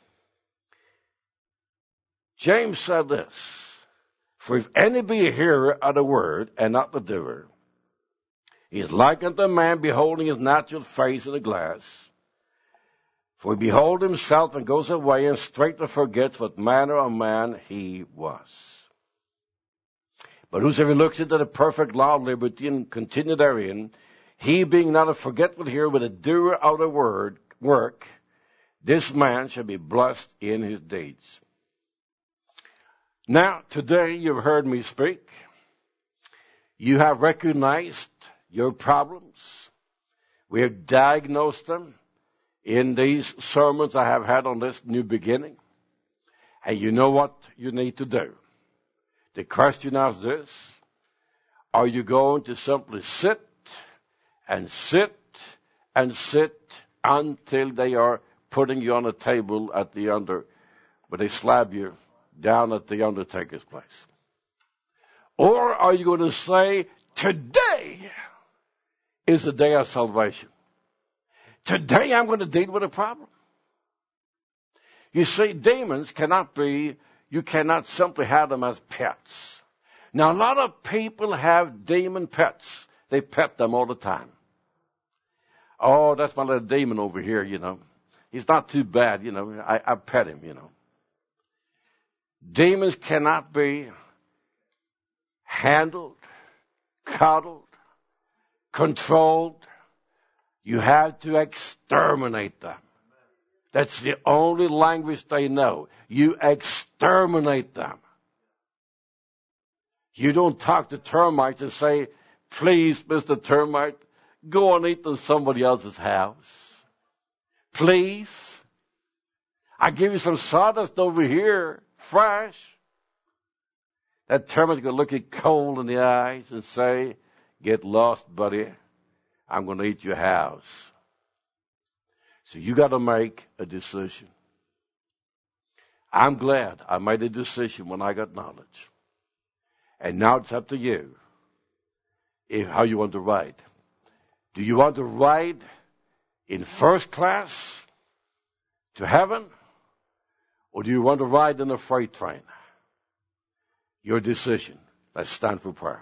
James said this, for if any be a hearer of the word and not the doer, he is like unto a man beholding his natural face in a glass. For he beholds himself and goes away and straightway forgets what manner of man he was. But whosoever looks into the perfect law of liberty and continue therein, he being not a forgetful hearer but a doer of the word, work, this man shall be blessed in his deeds. Now, today you've heard me speak. You have recognized your problems. We have diagnosed them in these sermons I have had on this new beginning. And you know what you need to do. The question is this: are you going to simply sit and sit and sit until they are putting you on a table at the under, where they slab you down at the undertaker's place? Or are you going to say, today is the day of salvation. Today I'm going to deal with a problem. You see, demons cannot be, you cannot simply have them as pets. Now, a lot of people have demon pets. They pet them all the time. Oh, that's my little demon over here, you know. He's not too bad, you know. I, I pet him, you know. Demons cannot be handled, coddled, controlled. You have to exterminate them. That's the only language they know. You exterminate them. You don't talk to termites and say, please, Mister Termite, go and eat in somebody else's house. Please. I give you some sawdust over here, fresh. That termite's going to look you cold in the eyes and say, get lost, buddy. I'm going to eat your house. So you got to make a decision. I'm glad I made a decision when I got knowledge. And now it's up to you if how you want to ride. Do you want to ride in first class to heaven? Or do you want to ride in a freight train? Your decision. Let's stand for prayer.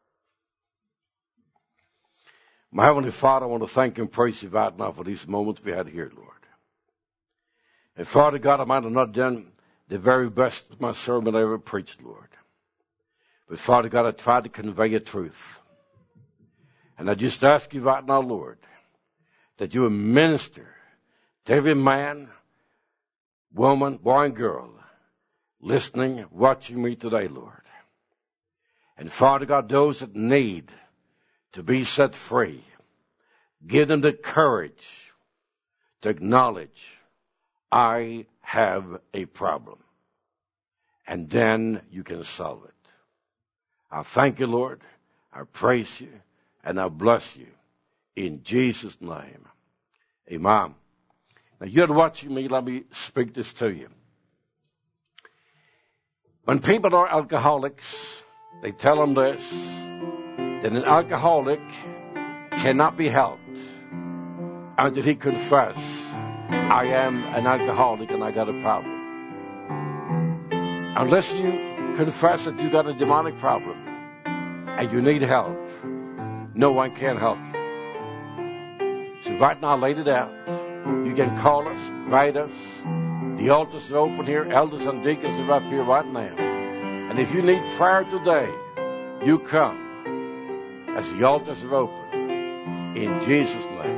My Heavenly Father, I want to thank and praise you right now for these moments we had here, Lord. And Father God, I might have not done the very best of my sermon I ever preached, Lord. But Father God, I tried to convey a truth. And I just ask you right now, Lord, that you will minister to every man, woman, boy, and girl listening, watching me today, Lord. And Father God, those that need to be set free, give them the courage to acknowledge, I have a problem. And then you can solve it. I thank you, Lord. I praise you. And I bless you. In Jesus' name. Amen. Now, you're watching me. Let me speak this to you. When people are alcoholics, they tell them this, that an alcoholic cannot be helped until he confess, I am an alcoholic and I got a problem. Unless you confess that you got a demonic problem and you need help, no one can help you. So right now, lay it out. You can call us, write us. The altars are open here. Elders and deacons are up here right now. And if you need prayer today, you come as the altars are open. In Jesus' name.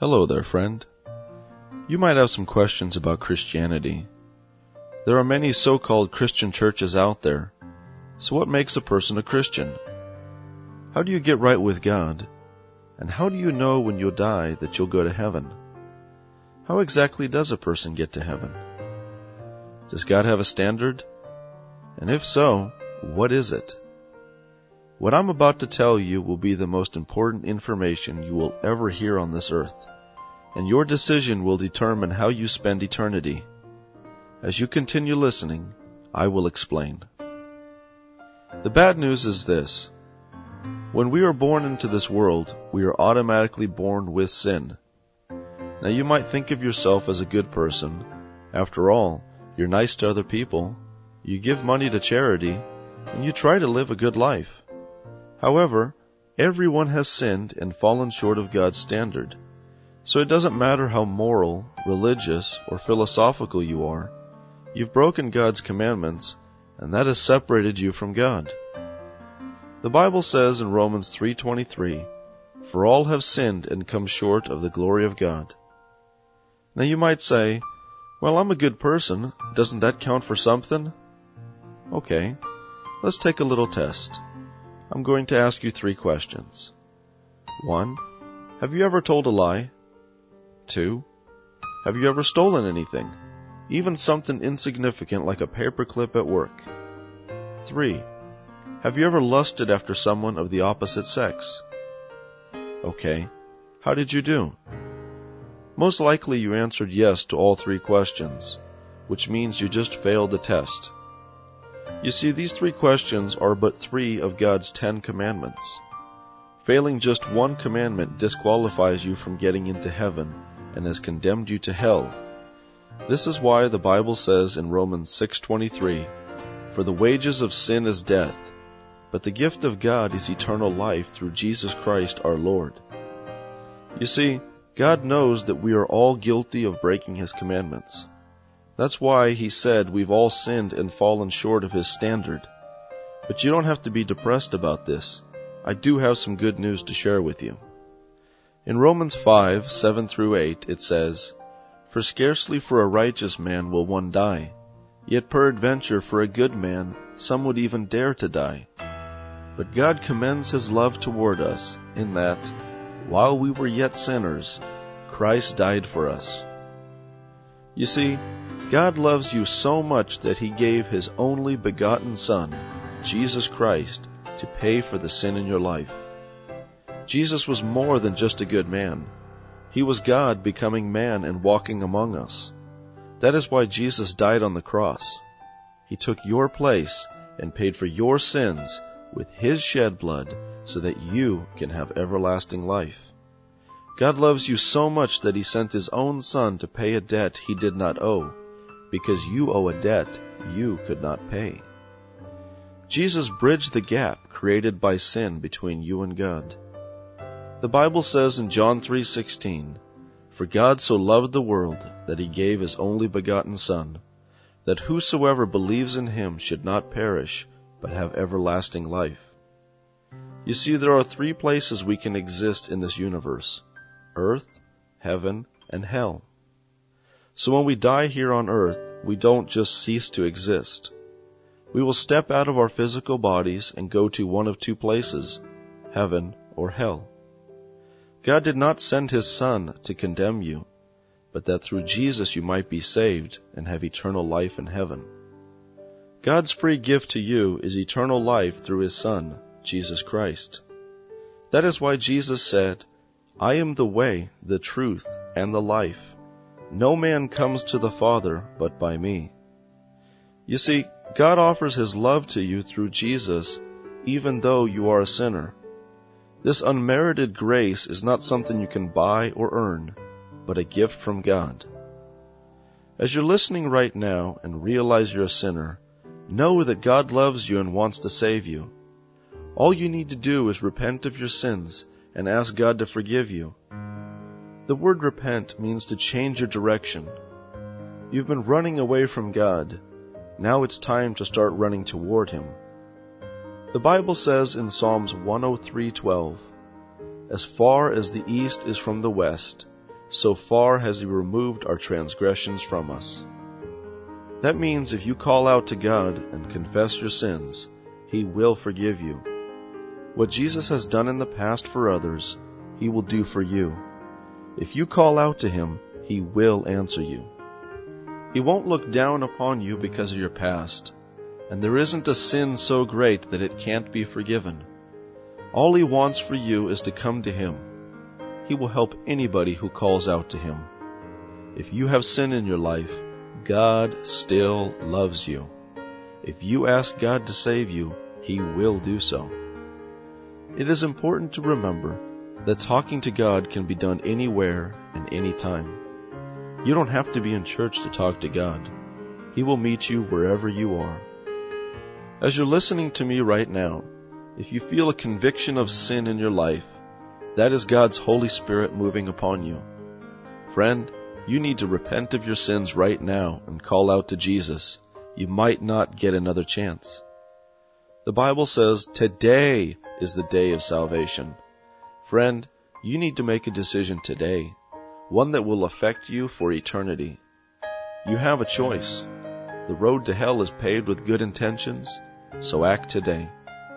Hello there, friend. You might have some questions about Christianity. There are many so-called Christian churches out there. So what makes a person a Christian? How do you get right with God? And how do you know when you'll die that you'll go to heaven? How exactly does a person get to heaven? Does God have a standard? And if so, what is it? What I'm about to tell you will be the most important information you will ever hear on this earth, and your decision will determine how you spend eternity. As you continue listening, I will explain. The bad news is this. When we are born into this world, we are automatically born with sin. Now you might think of yourself as a good person. After all, you're nice to other people, you give money to charity, and you try to live a good life. However, everyone has sinned and fallen short of God's standard. So it doesn't matter how moral, religious, or philosophical you are, you've broken God's commandments, and that has separated you from God. The Bible says in Romans three twenty-three, "For all have sinned and come short of the glory of God." Now you might say, "Well, I'm a good person. Doesn't that count for something?" Okay, let's take a little test. I'm going to ask you three questions. One, have you ever told a lie? Two, have you ever stolen anything, even something insignificant like a paperclip at work? Three, have you ever lusted after someone of the opposite sex? Okay, how did you do? Most likely you answered yes to all three questions, which means you just failed the test. You see, these three questions are but three of God's Ten Commandments. Failing just one commandment disqualifies you from getting into heaven and has condemned you to hell. This is why the Bible says in Romans six twenty-three, "For the wages of sin is death, but the gift of God is eternal life through Jesus Christ our Lord." You see, God knows that we are all guilty of breaking His commandments. That's why He said we've all sinned and fallen short of His standard. But you don't have to be depressed about this. I do have some good news to share with you. In Romans five, seven through eight, it says, "For scarcely for a righteous man will one die, yet peradventure for a good man some would even dare to die. But God commends His love toward us, in that, while we were yet sinners, Christ died for us." You see, God loves you so much that He gave His only begotten Son, Jesus Christ, to pay for the sin in your life. Jesus was more than just a good man. He was God becoming man and walking among us. That is why Jesus died on the cross. He took your place and paid for your sins with His shed blood so that you can have everlasting life. God loves you so much that He sent His own Son to pay a debt He did not owe, because you owe a debt you could not pay. Jesus bridged the gap created by sin between you and God. The Bible says in John three sixteen, "For God so loved the world that He gave His only begotten Son, that whosoever believes in Him should not perish, but have everlasting life." You see, there are three places we can exist in this universe: earth, heaven, and hell. So when we die here on earth, we don't just cease to exist. We will step out of our physical bodies and go to one of two places, heaven or hell. God did not send His Son to condemn you, but that through Jesus you might be saved and have eternal life in heaven. God's free gift to you is eternal life through His Son, Jesus Christ. That is why Jesus said, "I am the way, the truth, and the life. No man comes to the Father but by me." You see, God offers His love to you through Jesus, even though you are a sinner. This unmerited grace is not something you can buy or earn, but a gift from God. As you're listening right now and realize you're a sinner, know that God loves you and wants to save you. All you need to do is repent of your sins and ask God to forgive you. The word repent means to change your direction. You've been running away from God. Now it's time to start running toward Him. The Bible says in Psalms one oh three twelve, "As far as the east is from the west, so far has He removed our transgressions from us. That means if you call out to God and confess your sins, He will forgive you. What Jesus has done in the past for others, He will do for you. If you call out to Him, He will answer you. He won't look down upon you because of your past, and there isn't a sin so great that it can't be forgiven. All He wants for you is to come to Him. He will help anybody who calls out to Him. If you have sin in your life, God still loves you. If you ask God to save you, He will do so. It is important to remember that talking to God can be done anywhere and anytime. You don't have to be in church to talk to God. He will meet you wherever you are. As you're listening to me right now, if you feel a conviction of sin in your life, that is God's Holy Spirit moving upon you. Friend, you need to repent of your sins right now and call out to Jesus. You might not get another chance. The Bible says today is the day of salvation. Friend, you need to make a decision today, one that will affect you for eternity. You have a choice. The road to hell is paved with good intentions, so act today.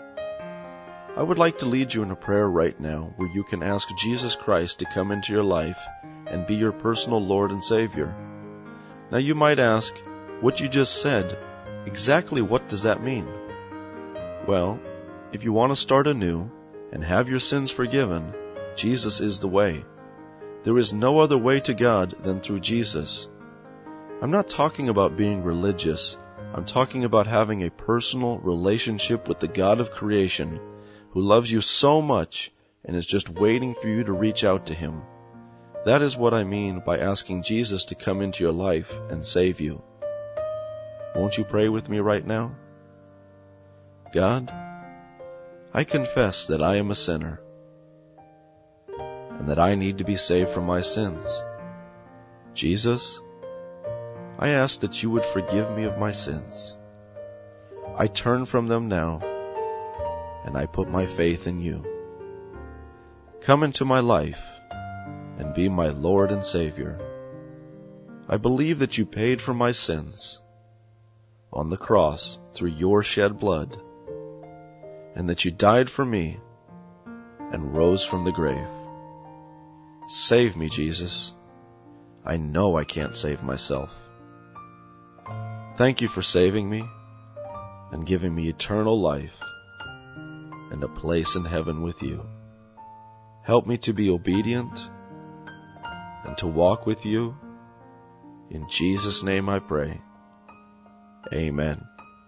I would like to lead you in a prayer right now where you can ask Jesus Christ to come into your life and be your personal Lord and Savior. Now you might ask, what you just said, exactly what does that mean? Well, if you want to start anew and have your sins forgiven, Jesus is the way. There is no other way to God than through Jesus. I'm not talking about being religious. I'm talking about having a personal relationship with the God of creation who loves you so much and is just waiting for you to reach out to Him. That is what I mean by asking Jesus to come into your life and save you. Won't you pray with me right now? God, I confess that I am a sinner and that I need to be saved from my sins. Jesus, I ask that you would forgive me of my sins. I turn from them now, and I put my faith in you. Come into my life and be my Lord and Savior. I believe that you paid for my sins on the cross through your shed blood, and that you died for me and rose from the grave. Save me, Jesus. I know I can't save myself. Thank you for saving me and giving me eternal life and a place in heaven with you. Help me to be obedient and to walk with you. In Jesus' name I pray. Amen.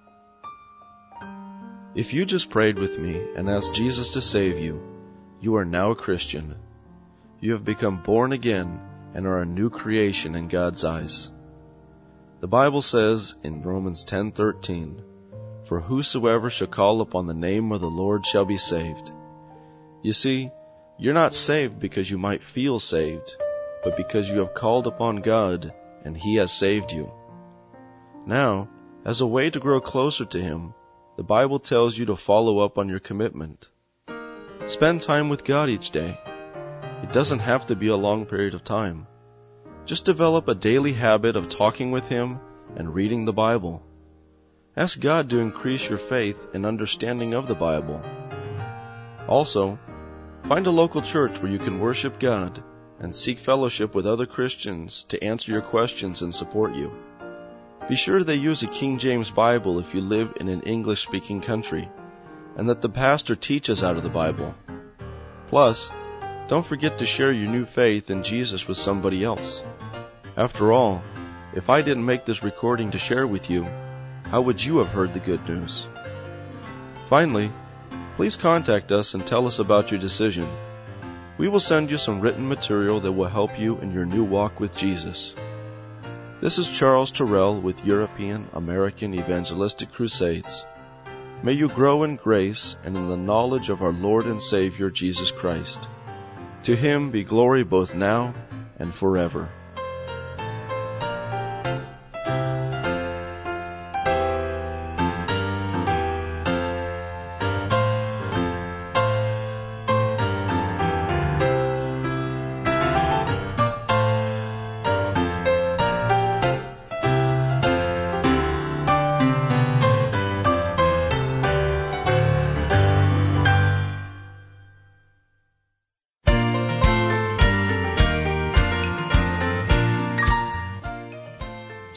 If you just prayed with me and asked Jesus to save you, you are now a Christian. You have become born again and are a new creation in God's eyes. The Bible says in Romans ten thirteen, "For whosoever shall call upon the name of the Lord shall be saved." You see, you're not saved because you might feel saved, but because you have called upon God and He has saved you. Now, as a way to grow closer to Him, the Bible tells you to follow up on your commitment. Spend time with God each day. It doesn't have to be a long period of time. Just develop a daily habit of talking with Him and reading the Bible. Ask God to increase your faith and understanding of the Bible. Also, find a local church where you can worship God and seek fellowship with other Christians to answer your questions and support you. Be sure they use a King James Bible if you live in an English-speaking country, and that the pastor teaches out of the Bible. Plus, don't forget to share your new faith in Jesus with somebody else. After all, if I didn't make this recording to share with you, how would you have heard the good news? Finally, please contact us and tell us about your decision. We will send you some written material that will help you in your new walk with Jesus. This is Charles Terrell with European American Evangelistic Crusades. May you grow in grace and in the knowledge of our Lord and Savior Jesus Christ. To Him be glory both now and forever.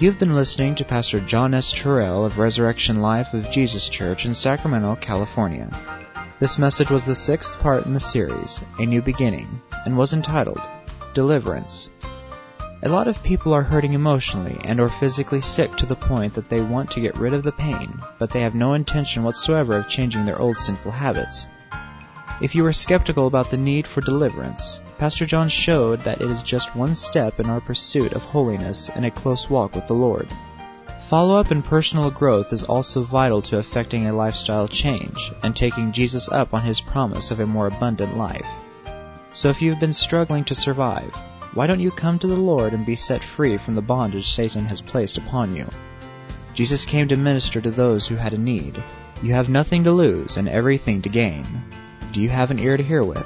You've been listening to Pastor John S. Terrell of Resurrection Life of Jesus Church in Sacramento, California. This message was the sixth part in the series, A New Beginning, and was entitled, Deliverance. A lot of people are hurting emotionally and or physically sick to the point that they want to get rid of the pain, but they have no intention whatsoever of changing their old sinful habits. If you are skeptical about the need for deliverance, Pastor John showed that it is just one step in our pursuit of holiness and a close walk with the Lord. Follow-up and personal growth is also vital to effecting a lifestyle change and taking Jesus up on His promise of a more abundant life. So if you've been struggling to survive, why don't you come to the Lord and be set free from the bondage Satan has placed upon you? Jesus came to minister to those who had a need. You have nothing to lose and everything to gain. Do you have an ear to hear with?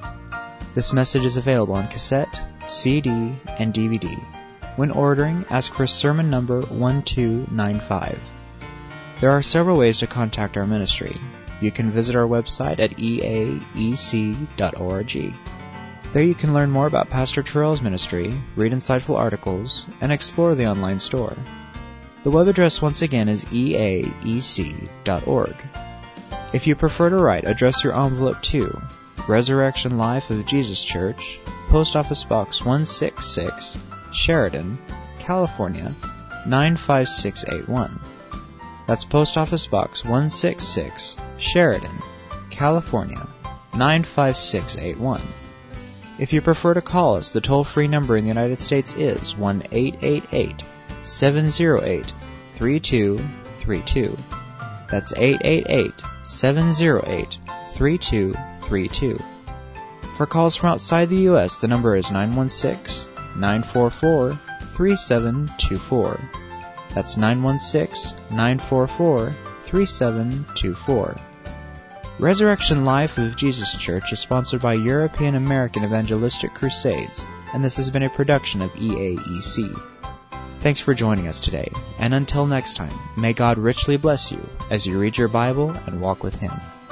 This message is available on cassette, C D, and D V D. When ordering, ask for sermon number one two nine five. There are several ways to contact our ministry. You can visit our website at e a e c dot org. There you can learn more about Pastor Terrell's ministry, read insightful articles, and explore the online store. The web address once again is e a e c dot org. If you prefer to write, address your envelope to Resurrection Life of Jesus Church, Post Office Box one sixty-six, Sheridan, California, nine five six eight one. That's Post Office Box one sixty-six, Sheridan, California, nine five six eight one. If you prefer to call us, the toll-free number in the United States is one eight eight eight, seven zero eight, three two three two. That's eight eight eight, seven zero eight, three two three two. For calls from outside the U S, the number is nine one six, nine four four, three seven two four. That's nine one six, nine four four, three seven two four. Resurrection Life of Jesus Church is sponsored by European American Evangelistic Crusades, and this has been a production of E A E C. Thanks for joining us today, and until next time, may God richly bless you as you read your Bible and walk with Him.